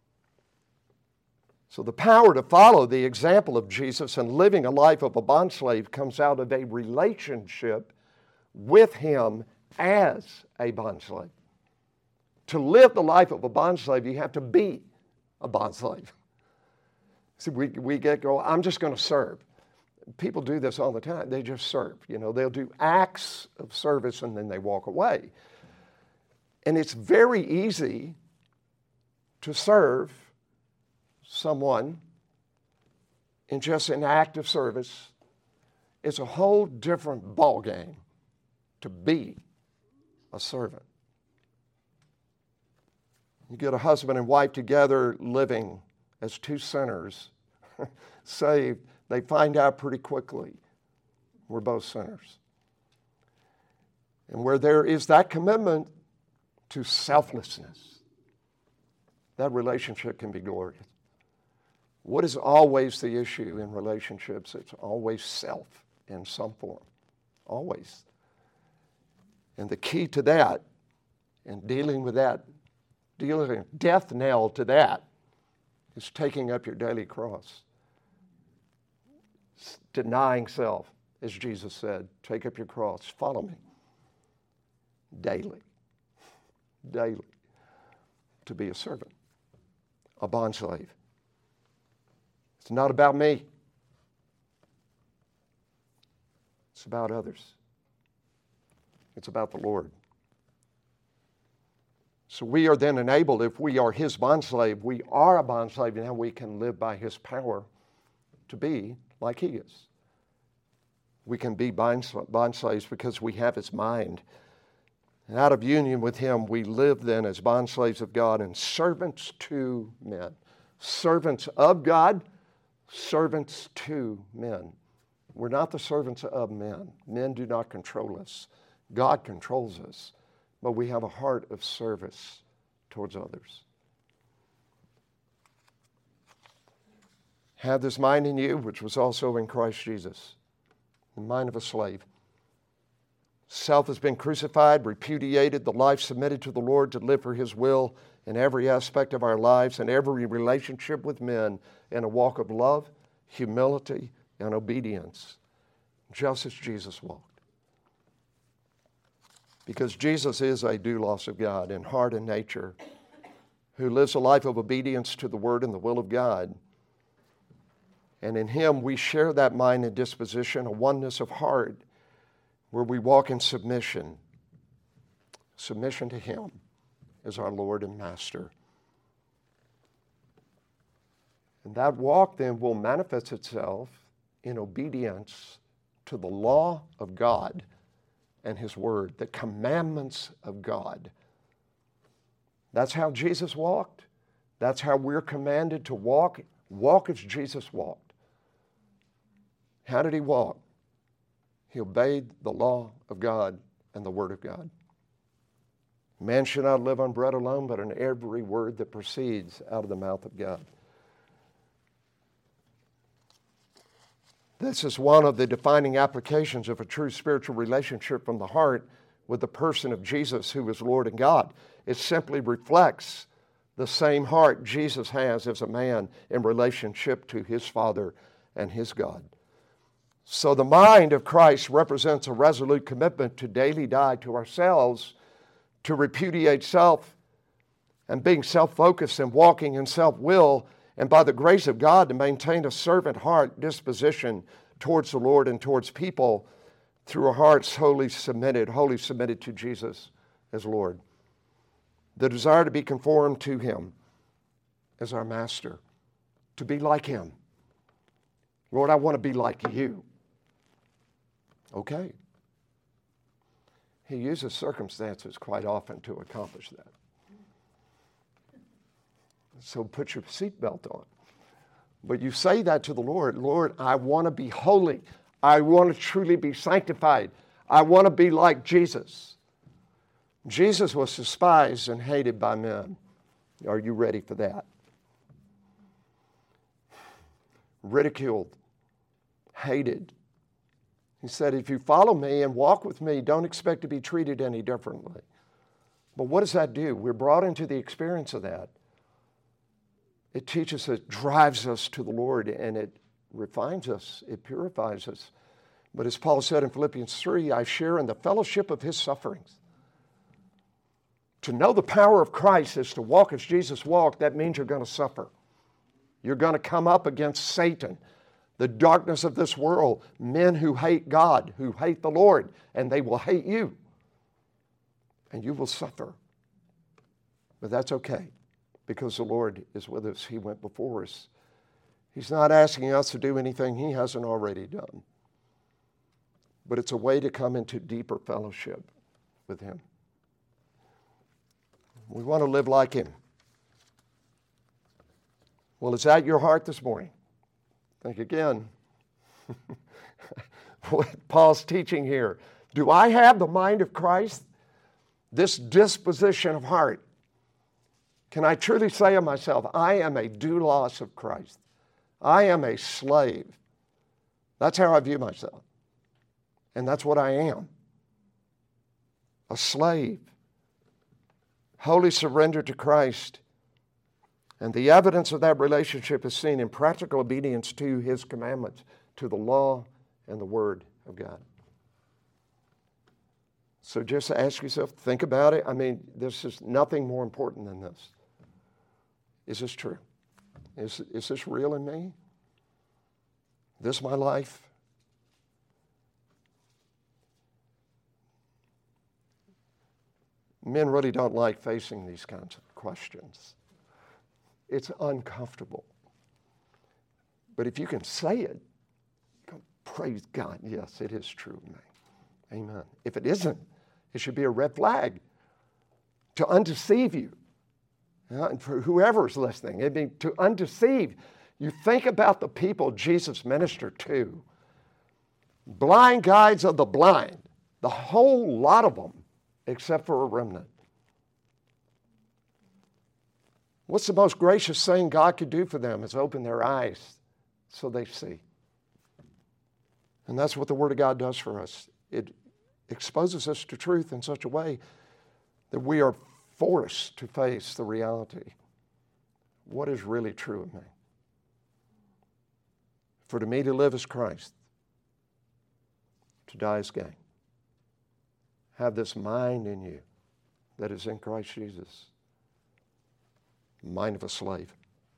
So the power to follow the example of Jesus and living a life of a bondslave comes out of a relationship with him as a bondslave. To live the life of a bondslave, you have to be a bondslave. See, we go, I'm just going to serve. People do this all the time. They just serve. You know, they'll do acts of service and then they walk away. And it's very easy to serve someone in just an act of service. It's a whole different ballgame to be a servant. You get a husband and wife together living as two sinners, saved, they find out pretty quickly we're both sinners. And where there is that commitment to selflessness, that relationship can be glorious. What is always the issue in relationships? It's always self in some form. Always. And the key to that, and dealing with that, dealing death knell to that, is taking up your daily cross. Denying self, as Jesus said, take up your cross, follow me. daily, daily, to be a servant, a bondslave. It's not about me. It's about others. It's about the Lord. So we are then enabled, if we are His bondslave, we are a bondslave, and now we can live by His power to be like He is. We can be bondslaves because we have His mind. And out of union with Him, we live then as bondslaves of God and servants to men. Servants of God, servants to men. We're not the servants of men. Men do not control us. God controls us. But we have a heart of service towards others. Have this mind in you, which was also in Christ Jesus, the mind of a slave. Self has been crucified, repudiated, the life submitted to the Lord to live for His will in every aspect of our lives and every relationship with men in a walk of love, humility, and obedience, just as Jesus walked. Because Jesus is a doulos of God in heart and nature, who lives a life of obedience to the Word and the will of God. And in Him we share that mind and disposition, a oneness of heart, where we walk in submission. Submission to Him as our Lord and Master. And that walk then will manifest itself in obedience to the law of God and His Word, the commandments of God. That's how Jesus walked. That's how we're commanded to walk. Walk as Jesus walked. How did He walk? He obeyed the law of God and the Word of God. Man should not live on bread alone, but on every word that proceeds out of the mouth of God. This is one of the defining applications of a true spiritual relationship from the heart with the person of Jesus, who is Lord and God. It simply reflects the same heart Jesus has as a man in relationship to His Father and His God. So the mind of Christ represents a resolute commitment to daily die to ourselves, to repudiate self and being self-focused and walking in self-will, and by the grace of God to maintain a servant heart disposition towards the Lord and towards people through a hearts wholly submitted to Jesus as Lord. The desire to be conformed to Him as our Master, to be like Him. Lord, I want to be like You. Okay. He uses circumstances quite often to accomplish that. So put your seatbelt on. But you say that to the Lord, Lord, I want to be holy. I want to truly be sanctified. I want to be like Jesus. Jesus was despised and hated by men. Are you ready for that? Ridiculed, hated. He said, if you follow me and walk with me, don't expect to be treated any differently. But what does that do? We're brought into the experience of that. It teaches us, drives us to the Lord, and it refines us, it purifies us. But as Paul said in Philippians 3, I share in the fellowship of His sufferings. To know the power of Christ is to walk as Jesus walked. That means you're going to suffer. You're going to come up against Satan, the darkness of this world, men who hate God, who hate the Lord, and they will hate you. And you will suffer. But that's okay, because the Lord is with us. He went before us. He's not asking us to do anything He hasn't already done. But it's a way to come into deeper fellowship with Him. We want to live like Him. Well, is that your heart this morning? Think again. What Paul's teaching here. Do I have the mind of Christ? This disposition of heart. Can I truly say of myself, I am a doulos of Christ. I am a slave. That's how I view myself. And that's what I am. A slave. Wholly surrendered to Christ. And the evidence of that relationship is seen in practical obedience to His commandments, to the law and the Word of God. So just ask yourself, think about it. I mean, this is nothing more important than this. Is this true? Is this real in me? This my life? Men really don't like facing these kinds of questions. It's uncomfortable. But if you can say it, praise God, yes, it is true of me. Amen. If it isn't, it should be a red flag to undeceive you. And for whoever's listening, it'd be to undeceive. You think about the people Jesus ministered to. Blind guides of the blind. The whole lot of them, except for a remnant. What's the most gracious thing God could do for them is open their eyes so they see. And that's what the Word of God does for us. It exposes us to truth in such a way that we are forced to face the reality. What is really true of me? For to me to live is Christ, to die is gain. Have this mind in you that is in Christ Jesus. Mind of a slave.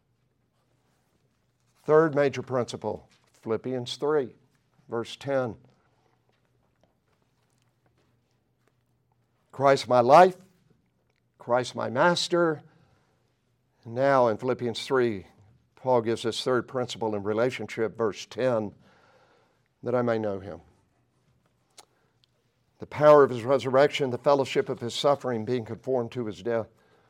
Third major principle, Philippians 3, verse 10. Christ my life, Christ my master. And now in Philippians 3, Paul gives this third principle in relationship, verse 10, that I may know him. The power of his resurrection, the fellowship of his suffering, being conformed to his death.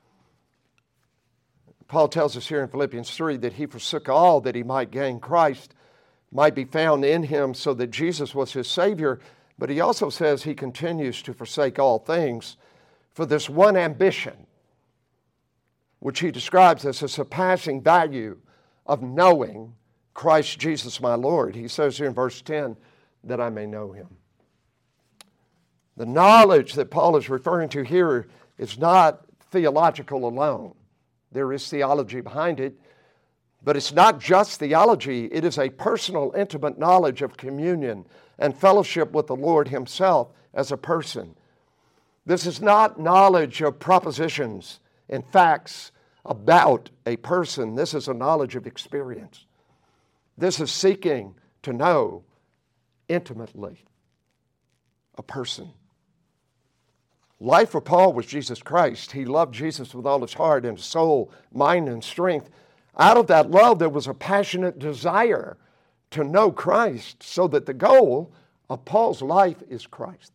Paul tells us here in Philippians 3 that he forsook all that he might gain Christ, might be found in him, so that Jesus was his Savior. But he also says he continues to forsake all things for this one ambition, which he describes as a surpassing value of knowing Christ Jesus my Lord. He says here in verse 10, that I may know him. The knowledge that Paul is referring to here is not theological alone. There is theology behind it, but it's not just theology. It is a personal, intimate knowledge of communion and fellowship with the Lord himself as a person. This is not knowledge of propositions and facts about a person. This is a knowledge of experience. This is seeking to know intimately a person. Life for Paul was Jesus Christ. He loved Jesus with all his heart and soul, mind, and strength. Out of that love, there was a passionate desire to know Christ, so that the goal of Paul's life is Christ.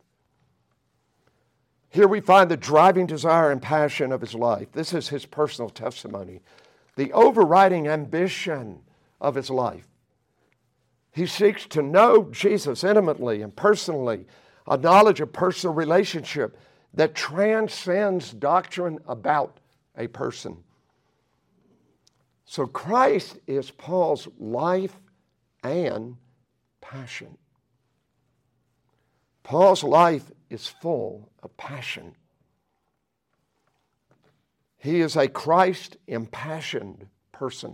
Here we find the driving desire and passion of his life. This is his personal testimony, the overriding ambition of his life. He seeks to know Jesus intimately and personally, a knowledge of personal relationship that transcends doctrine about a person. So Christ is Paul's life and passion. Paul's life is full of passion. He is a Christ-impassioned person.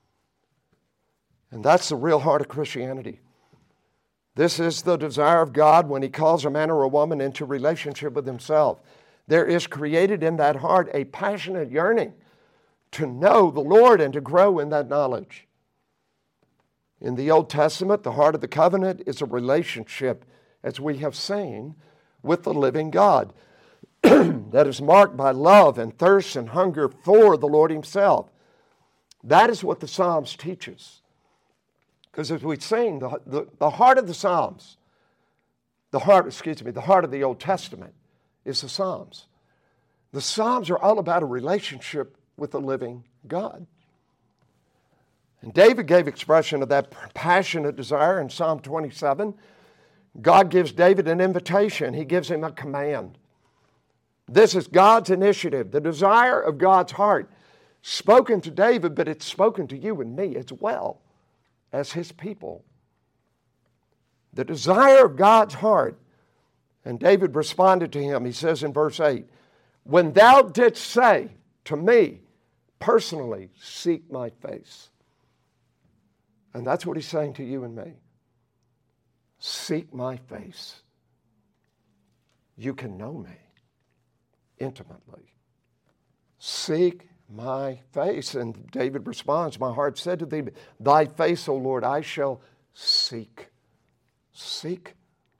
And that's the real heart of Christianity. This is the desire of God when he calls a man or a woman into relationship with himself. There is created in that heart a passionate yearning to know the Lord and to grow in that knowledge. In the Old Testament, the heart of the covenant is a relationship, as we have seen, with the living God that is marked by love and thirst and hunger for the Lord himself. That is what the Psalms teach us. Because as we've seen, the heart of the Psalms, the heart of the Old Testament is the Psalms. The Psalms are all about a relationship with the living God. And David gave expression of that passionate desire in Psalm 27. God gives David an invitation. He gives him a command. This is God's initiative, the desire of God's heart, spoken to David, but it's spoken to you and me as well as his people. The desire of God's heart. And David responded to him. He says in verse 8, when thou didst say to me, personally, seek my face. And that's what he's saying to you and me. Seek my face. you can know me intimately. Seek my face. And David responds, my heart said to thee, thy face, O Lord, I shall seek. Seek.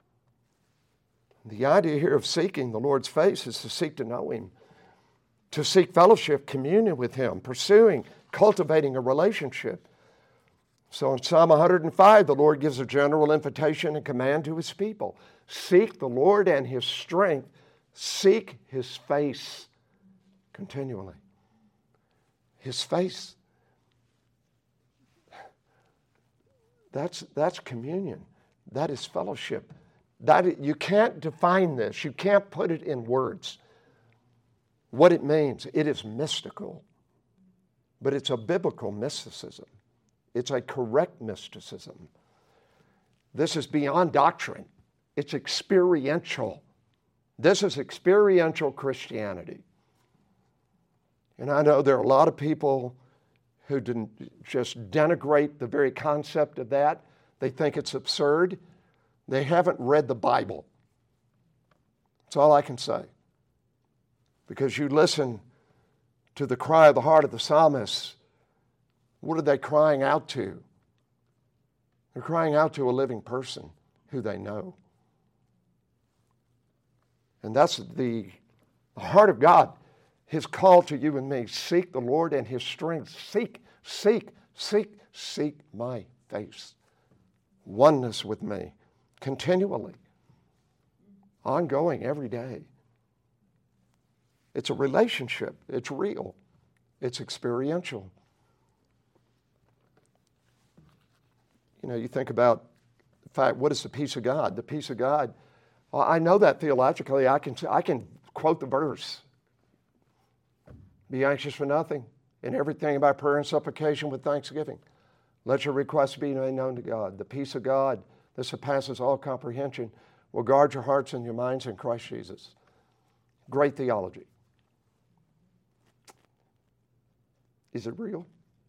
The idea here of seeking the Lord's face is to seek to know Him, to seek fellowship, communion with Him, pursuing, cultivating a relationship. So in Psalm 105, the Lord gives a general invitation and command to His people. Seek the Lord and His strength. Seek His face continually. His face. That's communion. That is fellowship. You can't define this. You can't put it in words. What it means, it is mystical. But it's a biblical mysticism. It's a correct mysticism. This is beyond doctrine. It's experiential. This is experiential Christianity. And I know there are a lot of people who just denigrate the very concept of that. They think it's absurd. They haven't read the Bible. That's all I can say. Because you listen to the cry of the heart of the psalmist, what are they crying out to? They're crying out to a living person who they know. And that's the heart of God, His call to you and me. Seek the Lord and His strength. Seek my face. Oneness with me, continually, ongoing, every day. It's a relationship. It's real. It's experiential. You know, you think about the fact, what is the peace of God? The peace of God, well, I know that theologically. I can quote the verse. Be anxious for nothing, in everything by prayer and supplication with thanksgiving. Let your requests be made known to God. The peace of God that surpasses all comprehension will guard your hearts and your minds in Christ Jesus. Great theology. Is it real?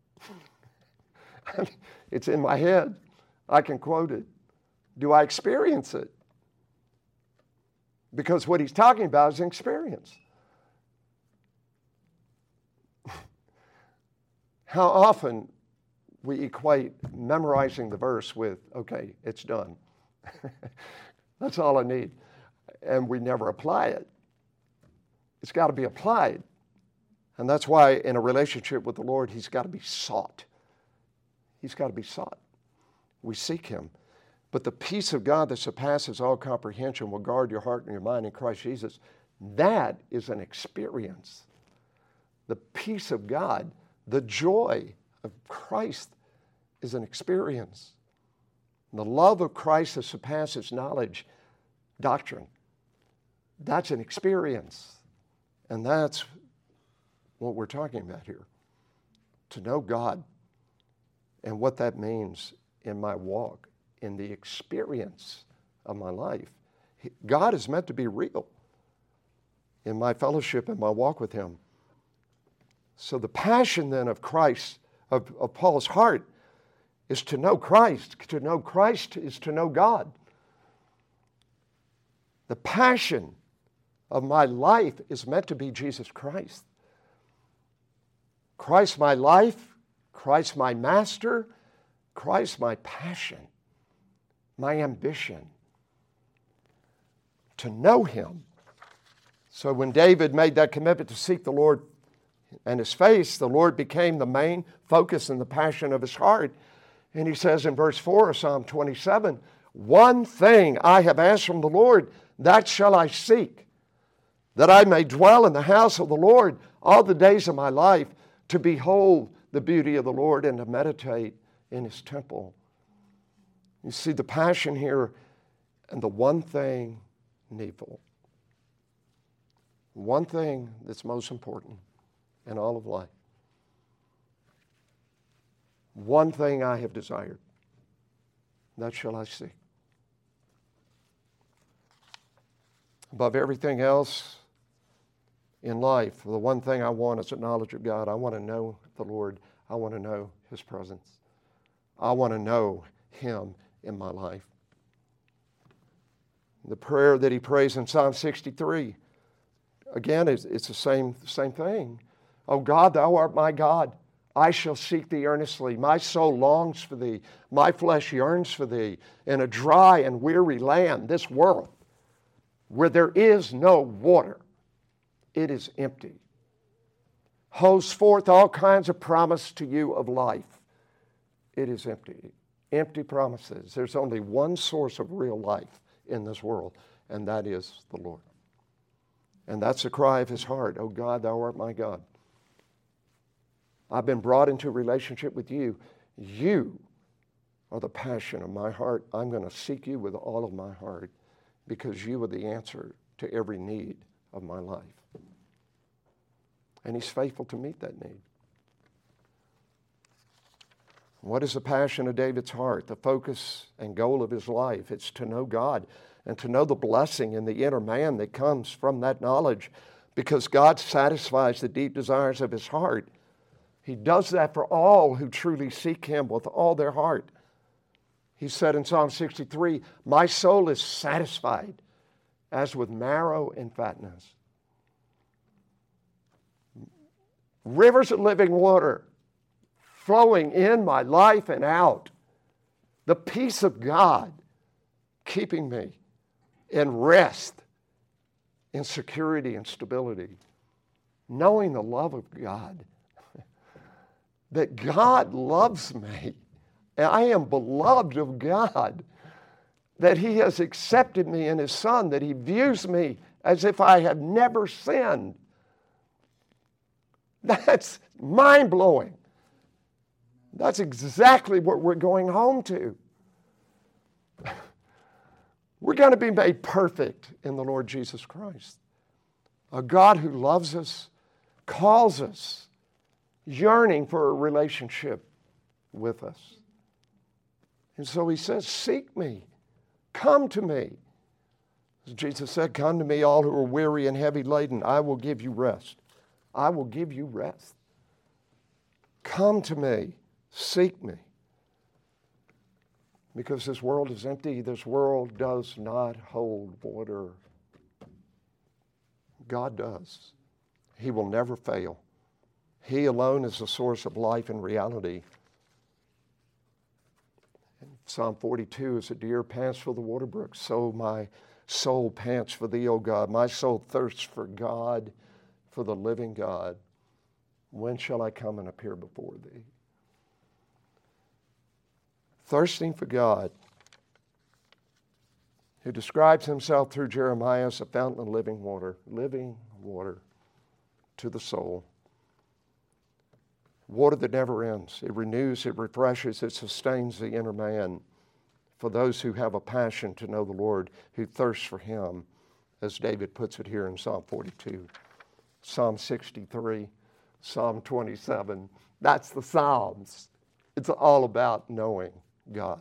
It's in my head. I can quote it. Do I experience it? Because what he's talking about is an experience. How often we equate memorizing the verse with, okay, it's done. That's all I need. And we never apply it. It's got to be applied. And that's why in a relationship with the Lord, He's got to be sought. He's got to be sought. We seek Him. But the peace of God that surpasses all comprehension will guard your heart and your mind in Christ Jesus. That is an experience. The peace of God, the joy of Christ is an experience. The love of Christ that surpasses knowledge, doctrine, that's an experience. And that's what we're talking about here. To know God and what that means in my walk, in the experience of my life. God is meant to be real in my fellowship and my walk with Him. So the passion then of Christ, of Paul's heart, is to know Christ. To know Christ is to know God. The passion of my life is meant to be Jesus Christ. Christ my life, Christ my master, Christ my passion, my ambition. To know Him. So when David made that commitment to seek the Lord and His face, the Lord became the main focus and the passion of his heart. And he says in verse 4 of Psalm 27, one thing I have asked from the Lord, that shall I seek, that I may dwell in the house of the Lord all the days of my life, to behold the beauty of the Lord and to meditate in His temple. You see the passion here and the one thing needful. One thing that's most important in all of life. One thing I have desired, that shall I seek. Above everything else in life, the one thing I want is a knowledge of God. I want to know the Lord. I want to know His presence. I want to know Him in my life. The prayer that he prays in Psalm 63, again, it's the same thing. O God, thou art my God. I shall seek thee earnestly. My soul longs for thee. My flesh yearns for thee. In a dry and weary land, this world, where there is no water, it is empty. Holds forth all kinds of promise to you of life. It is empty. Empty promises. There's only one source of real life in this world, and that is the Lord. And that's the cry of his heart. O God, thou art my God. I've been brought into a relationship with you. You are the passion of my heart. I'm going to seek you with all of my heart because you are the answer to every need of my life. And he's faithful to meet that need. What is the passion of David's heart? The focus and goal of his life. It's to know God and to know the blessing in the inner man that comes from that knowledge, because God satisfies the deep desires of his heart. He does that for all who truly seek him with all their heart. He said in Psalm 63, my soul is satisfied as with marrow and fatness. Rivers of living water flowing in my life and out. The peace of God keeping me in rest, in security and stability. Knowing the love of God. That God loves me. And I am beloved of God. That he has accepted me in his Son. That he views me as if I had never sinned. That's mind-blowing. That's exactly what we're going home to. We're going to be made perfect in the Lord Jesus Christ. A God who loves us, calls us, yearning for a relationship with us. And so he says, seek me, come to me. As Jesus said, come to me all who are weary and heavy laden, I will give you rest. I will give you rest. Come to me, seek me. Because this world is empty. This world does not hold water. God does. He will never fail. He alone is the source of life and reality. And Psalm 42, as a deer pants for the water brooks, so my soul pants for thee, O God. My soul thirsts for God, for the living God. When shall I come and appear before thee? Thirsting for God, who describes himself through Jeremiah as a fountain of living water to the soul. Water that never ends. It renews, it refreshes, it sustains the inner man. For those who have a passion to know the Lord, who thirst for him, as David puts it here in Psalm 42, Psalm 63, Psalm 27. That's the Psalms. It's all about knowing God.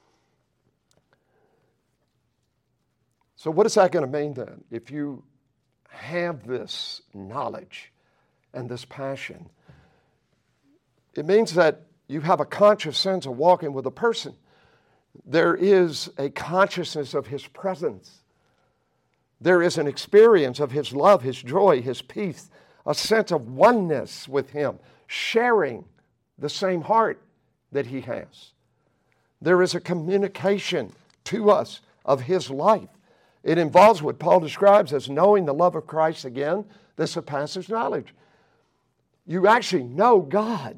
So what is that going to mean then? If you have this knowledge and this passion, it means that you have a conscious sense of walking with a person. There is a consciousness of his presence. There is an experience of his love, his joy, his peace, a sense of oneness with him, sharing the same heart that he has. There is a communication to us of his life. It involves what Paul describes as knowing the love of Christ again, that surpasses knowledge. You actually know God.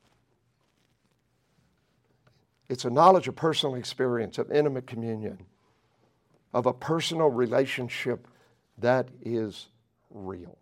It's a knowledge of personal experience, of intimate communion, of a personal relationship that is real.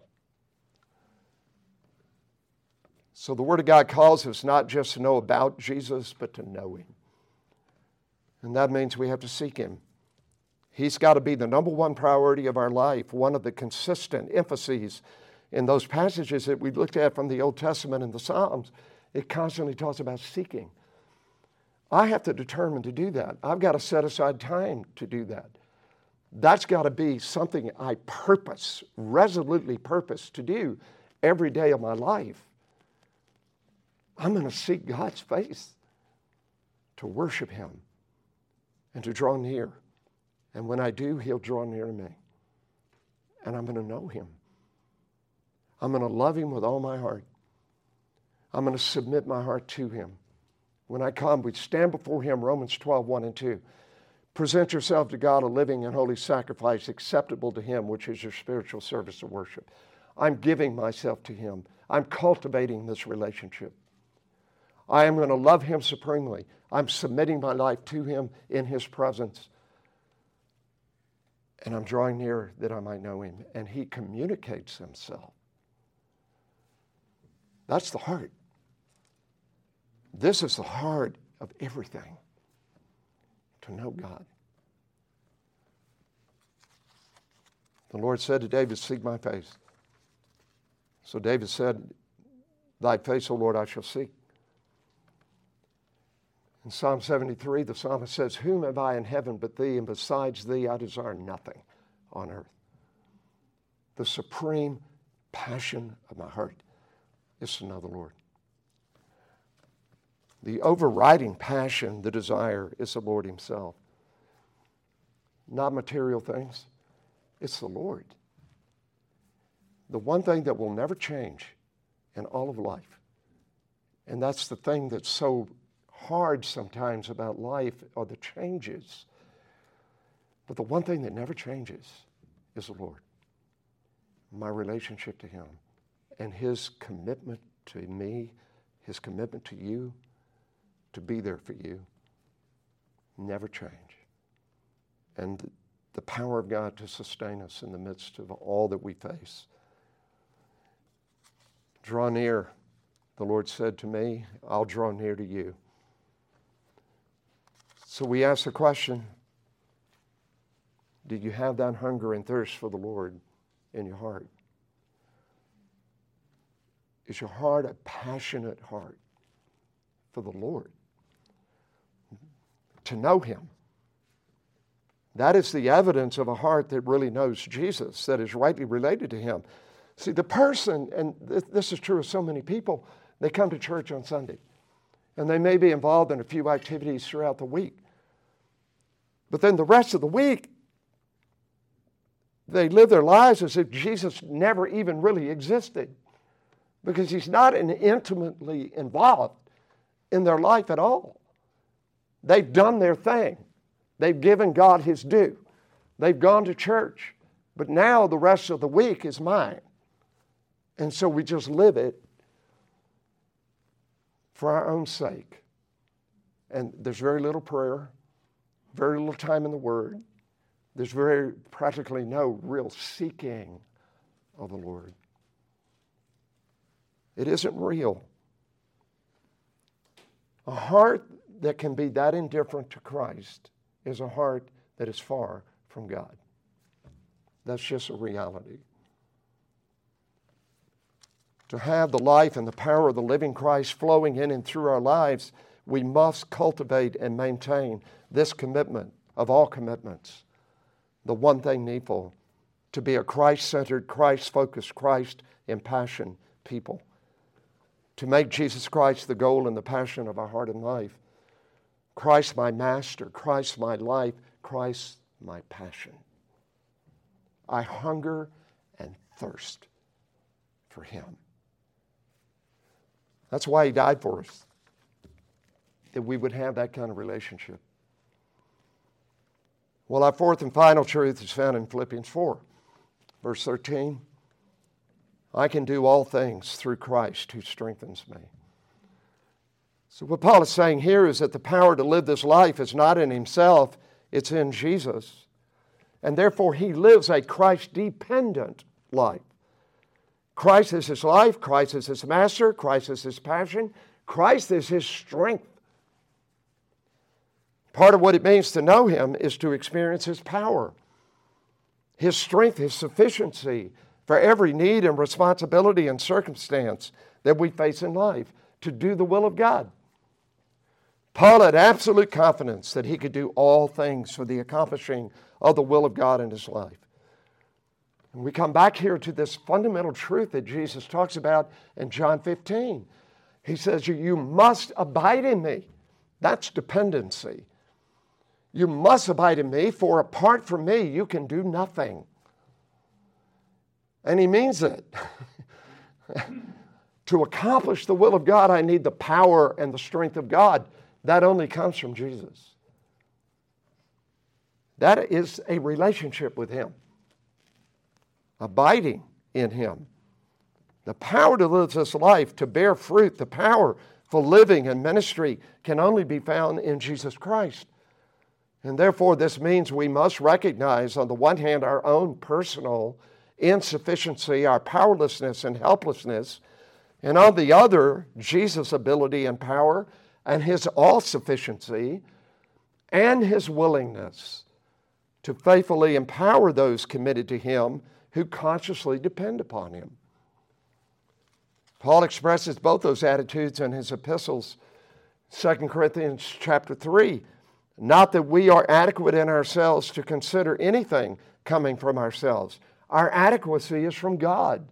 So the Word of God calls us not just to know about Jesus, but to know him. And that means we have to seek him. He's got to be the number one priority of our life. One of the consistent emphases in those passages that we looked at from the Old Testament and the Psalms, it constantly talks about seeking. I have to determine to do that. I've got to set aside time to do that. That's got to be something I resolutely purpose to do every day of my life. I'm going to seek God's face, to worship him, and to draw near, And when I do, He'll draw near to me. And I'm going to know Him. I'm going to love Him with all my heart. I'm going to submit my heart to Him. When I come, we stand before Him, Romans 12, 1 and 2. Present yourself to God a living and holy sacrifice acceptable to Him, which is your spiritual service of worship. I'm giving myself to Him. I'm cultivating this relationship. I am going to love Him supremely. I'm submitting my life to Him in His presence. And I'm drawing near that I might know Him. And He communicates Himself. That's the heart. This is the heart of everything. To know God. The Lord said to David, seek my face. So David said, thy face, O Lord, I shall seek. In Psalm 73, the psalmist says, whom have I in heaven but thee, and besides thee I desire nothing on earth. The supreme passion of my heart is to know the Lord. The overriding passion, the desire, is the Lord Himself. Not material things. It's the Lord. The one thing that will never change in all of life, and that's the thing that's so hard sometimes about life, are the changes. But the one thing that never changes is the Lord. My relationship to Him and His commitment to me, His commitment to you, to be there for you, never change. And the power of God to sustain us in the midst of all that we face. Draw near, the Lord said to me, I'll draw near to you. So we ask the question, do you have that hunger and thirst for the Lord in your heart? Is your heart a passionate heart for the Lord? To know Him. That is the evidence of a heart that really knows Jesus, that is rightly related to Him. See, the person, and this is true of so many people, they come to church on Sunday, and they may be involved in a few activities throughout the week. But then the rest of the week, they live their lives as if Jesus never even really existed, because He's not intimately involved in their life at all. They've done their thing. They've given God His due. They've gone to church. But now the rest of the week is mine. And so we just live it for our own sake. And there's very little prayer, very little time in the Word. There's very practically no real seeking of the Lord. It isn't real. A heart that can be that indifferent to Christ is a heart that is far from God. That's just a reality. To have the life and the power of the living Christ flowing in and through our lives, we must cultivate and maintain this commitment of all commitments. The one thing needful, to be a Christ-centered, Christ-focused, Christ-impassioned people. To make Jesus Christ the goal and the passion of our heart and life. Christ my master, Christ my life, Christ my passion. I hunger and thirst for Him. That's why He died for us, that we would have that kind of relationship. Well, our fourth and final truth is found in Philippians 4, verse 13. I can do all things through Christ who strengthens me. So what Paul is saying here is that the power to live this life is not in himself, it's in Jesus. And therefore he lives a Christ-dependent life. Christ is his life, Christ is his master, Christ is his passion, Christ is his strength. Part of what it means to know Him is to experience His power, His strength, His sufficiency for every need and responsibility and circumstance that we face in life, to do the will of God. Paul had absolute confidence that he could do all things for the accomplishing of the will of God in his life. And we come back here to this fundamental truth that Jesus talks about in John 15. He says, you must abide in me. That's dependency. You must abide in me, for apart from me, you can do nothing. And he means it. To accomplish the will of God, I need the power and the strength of God. That only comes from Jesus. That is a relationship with him. Abiding in him. The power to live this life, to bear fruit, the power for living and ministry can only be found in Jesus Christ. And therefore, this means we must recognize, on the one hand, our own personal insufficiency, our powerlessness and helplessness, and on the other, Jesus' ability and power and his all-sufficiency and his willingness to faithfully empower those committed to him who consciously depend upon him. Paul expresses both those attitudes in his epistles. 2 Corinthians chapter 3, not that we are adequate in ourselves to consider anything coming from ourselves. Our adequacy is from God.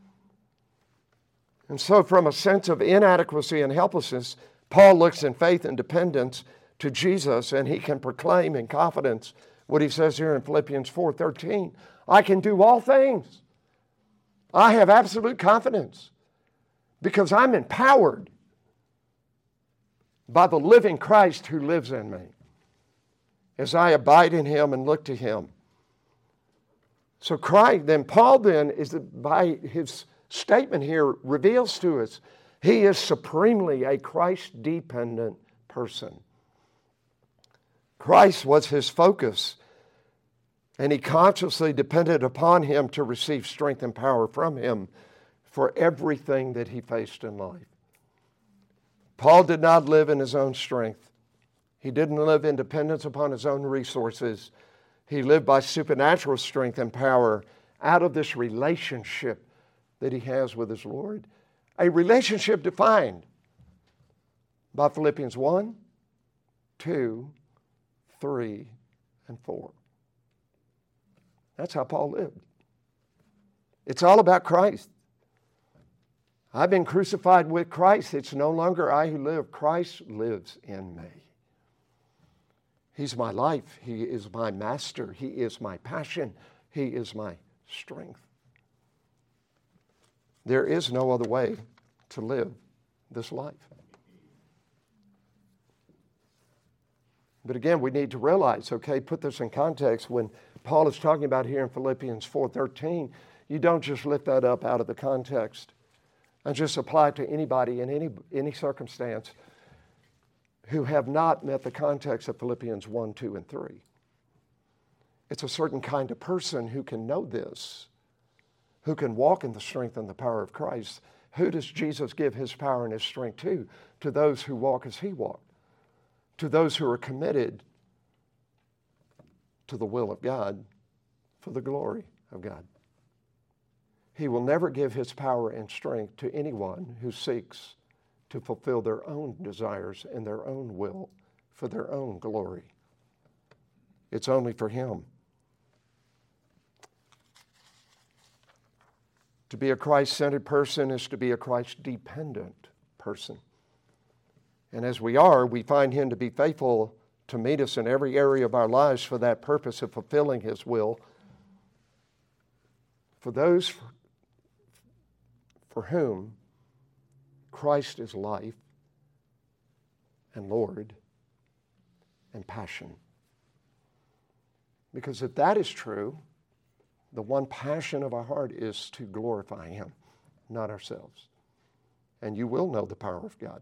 And so from a sense of inadequacy and helplessness, Paul looks in faith and dependence to Jesus, and he can proclaim in confidence what he says here in Philippians 4:13. I can do all things. I have absolute confidence because I'm empowered by the living Christ who lives in me as I abide in him and look to him. So Paul is by his statement here reveals to us he is supremely a Christ-dependent person. Christ was his focus, and he consciously depended upon him to receive strength and power from him for everything that he faced in life. Paul did not live in his own strength. He didn't live in dependence upon his own resources. He lived by supernatural strength and power out of this relationship that he has with his Lord. A relationship defined by Philippians 1, 2, 3, and 4. That's how Paul lived. It's all about Christ. I've been crucified with Christ. It's no longer I who live. Christ lives in me. He's my life. He is my master. He is my passion. He is my strength. There is no other way to live this life. But again, we need to realize, put this in context. When Paul is talking about here in Philippians 4:13, you don't just lift that up out of the context and just apply it to anybody in any circumstance who have not met the context of Philippians 1, 2, and 3. It's a certain kind of person who can know this, who can walk in the strength and the power of Christ. Who does Jesus give his power and his strength to? To those who walk as he walked, to those who are committed to the will of God for the glory of God. He will never give his power and strength to anyone who seeks to fulfill their own desires and their own will for their own glory. It's only for him. To be a Christ-centered person is to be a Christ-dependent person. And as we are, we find him to be faithful to meet us in every area of our lives for that purpose of fulfilling his will. For those for whom Christ is life and Lord and passion. Because if that is true, the one passion of our heart is to glorify him, not ourselves. And you will know the power of God.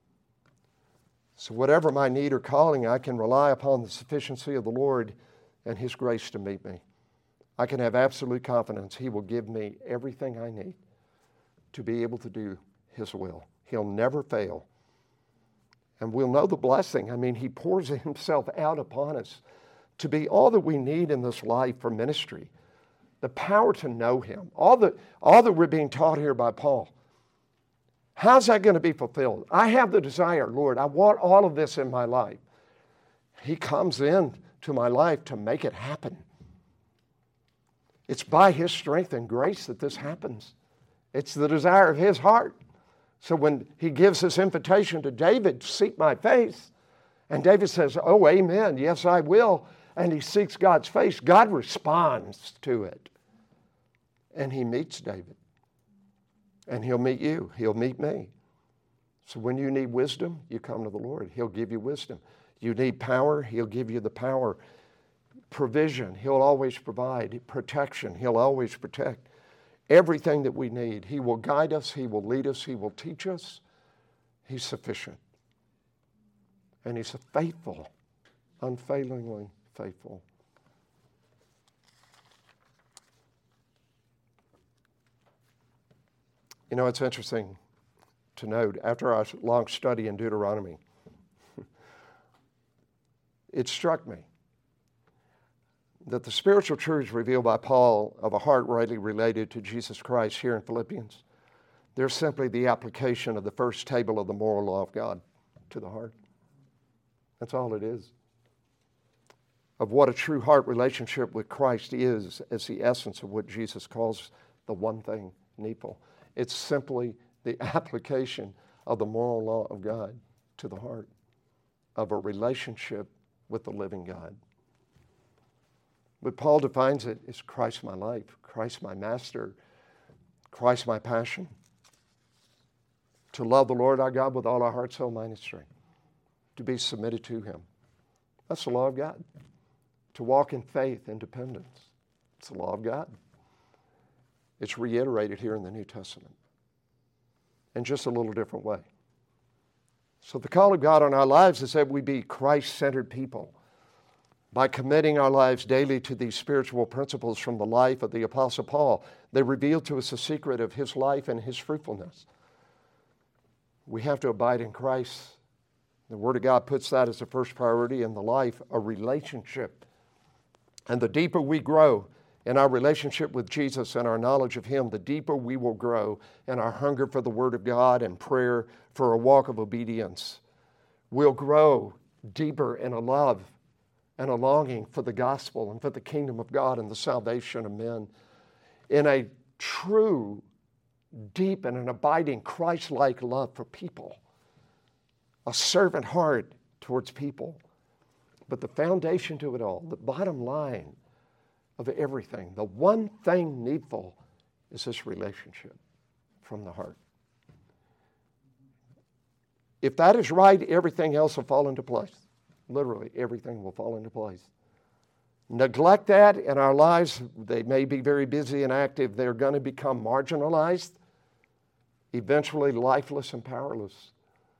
So whatever my need or calling, I can rely upon the sufficiency of the Lord and his grace to meet me. I can have absolute confidence he will give me everything I need to be able to do his will. He'll never fail. And we'll know the blessing. He pours himself out upon us to be all that we need in this life for ministry. The power to know him. All that we're being taught here by Paul. How's that going to be fulfilled? I have the desire, Lord, I want all of this in my life. He comes in to my life to make it happen. It's by his strength and grace that this happens. It's the desire of his heart. So when he gives this invitation to David, seek my face, And David says, oh, amen, yes, I will. And he seeks God's face. God responds to it. And he meets David. And he'll meet you. He'll meet me. So when you need wisdom, you come to the Lord. He'll give you wisdom. You need power, He'll give you the power. Provision, He'll always provide. Protection, He'll always protect. Everything that we need, He will guide us, He will lead us, He will teach us. He's sufficient. And He's faithful, unfailingly faithful. You know, it's interesting to note, after our long study in Deuteronomy, it struck me that the spiritual truths revealed by Paul of a heart rightly related to Jesus Christ here in Philippians, they're simply the application of the first table of the moral law of God to the heart. That's all it is. Of what a true heart relationship with Christ is as the essence of what Jesus calls the one thing needful. It's simply the application of the moral law of God to the heart of a relationship with the living God. But Paul defines it as Christ my life, Christ my master, Christ my passion. To love the Lord our God with all our heart, soul, mind, and strength. To be submitted to Him. That's the law of God. To walk in faith and dependence. It's the law of God. It's reiterated here in the New Testament. In just a little different way. So the call of God on our lives is that we be Christ-centered people by committing our lives daily to these spiritual principles from the life of the Apostle Paul. They reveal to us the secret of his life and his fruitfulness. We have to abide in Christ. The Word of God puts that as the first priority in the life, a relationship. And the deeper we grow in our relationship with Jesus and our knowledge of Him, the deeper we will grow in our hunger for the Word of God and prayer for a walk of obedience. We'll grow deeper in a love and a longing for the gospel and for the kingdom of God and the salvation of men. In a true, deep, and an abiding Christ-like love for people. A servant heart towards people. But the foundation to it all, the bottom line of everything, the one thing needful is this relationship from the heart. If that is right, everything else will fall into place. Literally, everything will fall into place. Neglect that in our lives, they may be very busy and active, they're going to become marginalized, eventually lifeless and powerless.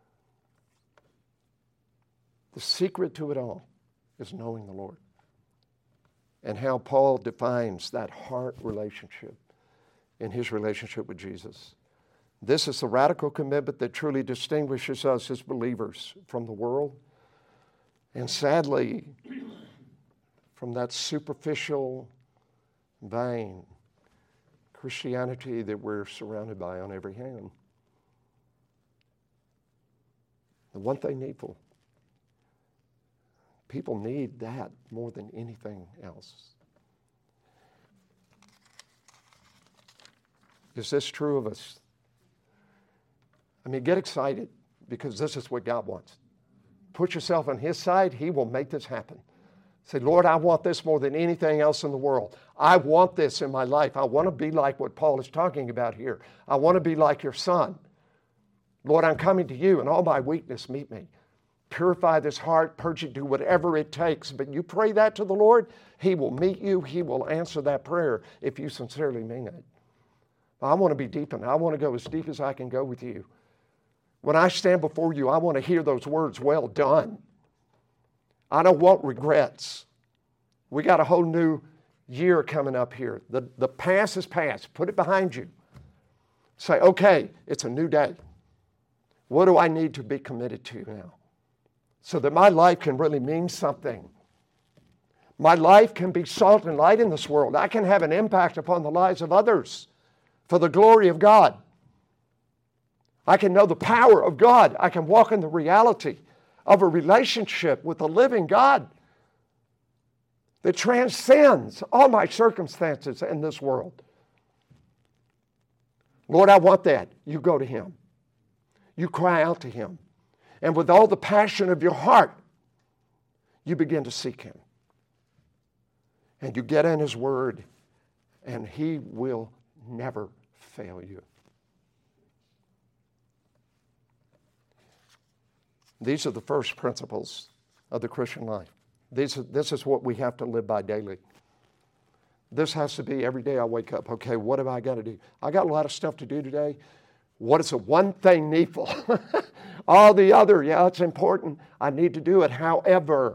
The secret to it all is knowing the Lord. And how Paul defines that heart relationship in his relationship with Jesus. This is the radical commitment that truly distinguishes us as believers from the world. And sadly, from that superficial, vain Christianity that we're surrounded by on every hand. The one thing needful. People need that more than anything else. Is this true of us? I mean, get excited because this is what God wants. Put yourself on His side. He will make this happen. Say, Lord, I want this more than anything else in the world. I want this in my life. I want to be like what Paul is talking about here. I want to be like your Son. Lord, I'm coming to you. In all my weakness, meet me. Purify this heart, purge it, do whatever it takes. But you pray that to the Lord, He will meet you. He will answer that prayer if you sincerely mean it. I want to be deep in it. I want to go as deep as I can go with you. When I stand before you, I want to hear those words, well done. I don't want regrets. We got a whole new year coming up here. The past is past. Put it behind you. Say, okay, it's a new day. What do I need to be committed to now? So that my life can really mean something. My life can be salt and light in this world. I can have an impact upon the lives of others for the glory of God. I can know the power of God. I can walk in the reality of a relationship with the living God that transcends all my circumstances in this world. Lord, I want that. You go to Him. You cry out to Him. And with all the passion of your heart, You begin to seek Him. And you get in His Word, and He will never fail you. These are the first principles of the Christian life. This is what we have to live by daily. This has to be every day I wake up. Okay, what have I got to do? I got a lot of stuff to do today. What is the one thing needful? All the other, yeah, it's important. I need to do it. However,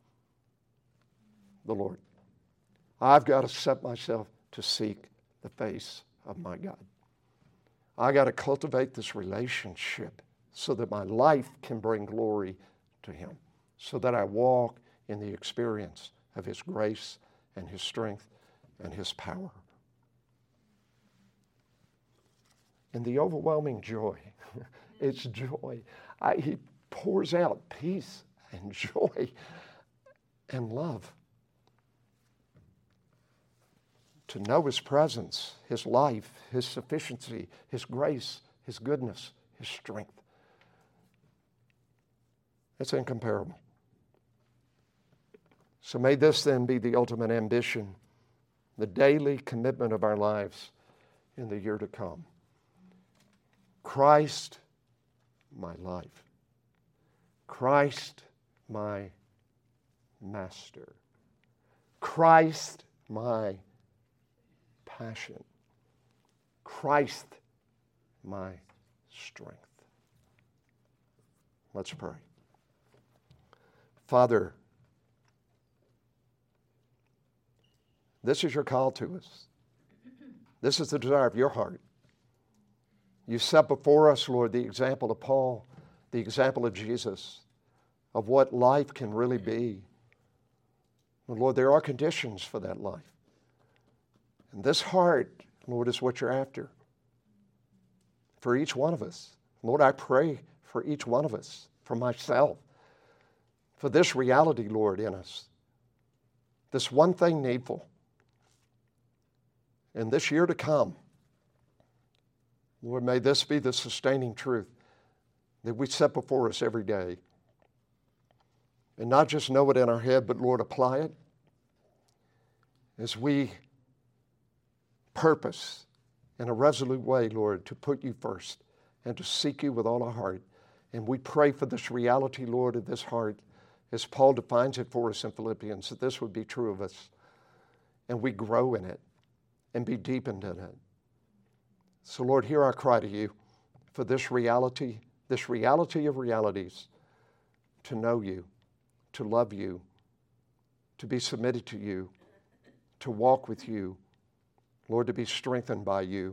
the Lord, I've got to set myself to seek the face of my God. I got to cultivate this relationship so that my life can bring glory to Him, so that I walk in the experience of His grace and His strength and His power. And the overwhelming joy, it's joy. He pours out peace and joy and love. To know His presence, His life, His sufficiency, His grace, His goodness, His strength. It's incomparable. So may this then be the ultimate ambition, the daily commitment of our lives in the year to come. Christ, my life. Christ, my master. Christ, my passion. Christ, my strength. Let's pray. Father, this is your call to us. This is the desire of your heart. You set before us, Lord, the example of Paul, the example of Jesus, of what life can really be. And Lord, there are conditions for that life. And this heart, Lord, is what you're after for each one of us. Lord, I pray for each one of us, for myself, for this reality, Lord, in us. This one thing needful. In this year to come, Lord, may this be the sustaining truth that we set before us every day. And not just know it in our head, but Lord, apply it as we purpose in a resolute way, Lord, to put you first and to seek you with all our heart. And we pray for this reality, Lord, of this heart, as Paul defines it for us in Philippians, that this would be true of us. And we grow in it and be deepened in it. So, Lord, hear our cry to you for this reality of realities, to know you, to love you, to be submitted to you, to walk with you, Lord, to be strengthened by you.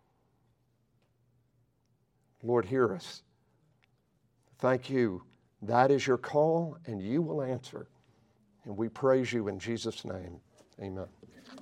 Lord, hear us. Thank you. That is your call, and you will answer. And we praise you in Jesus' name. Amen.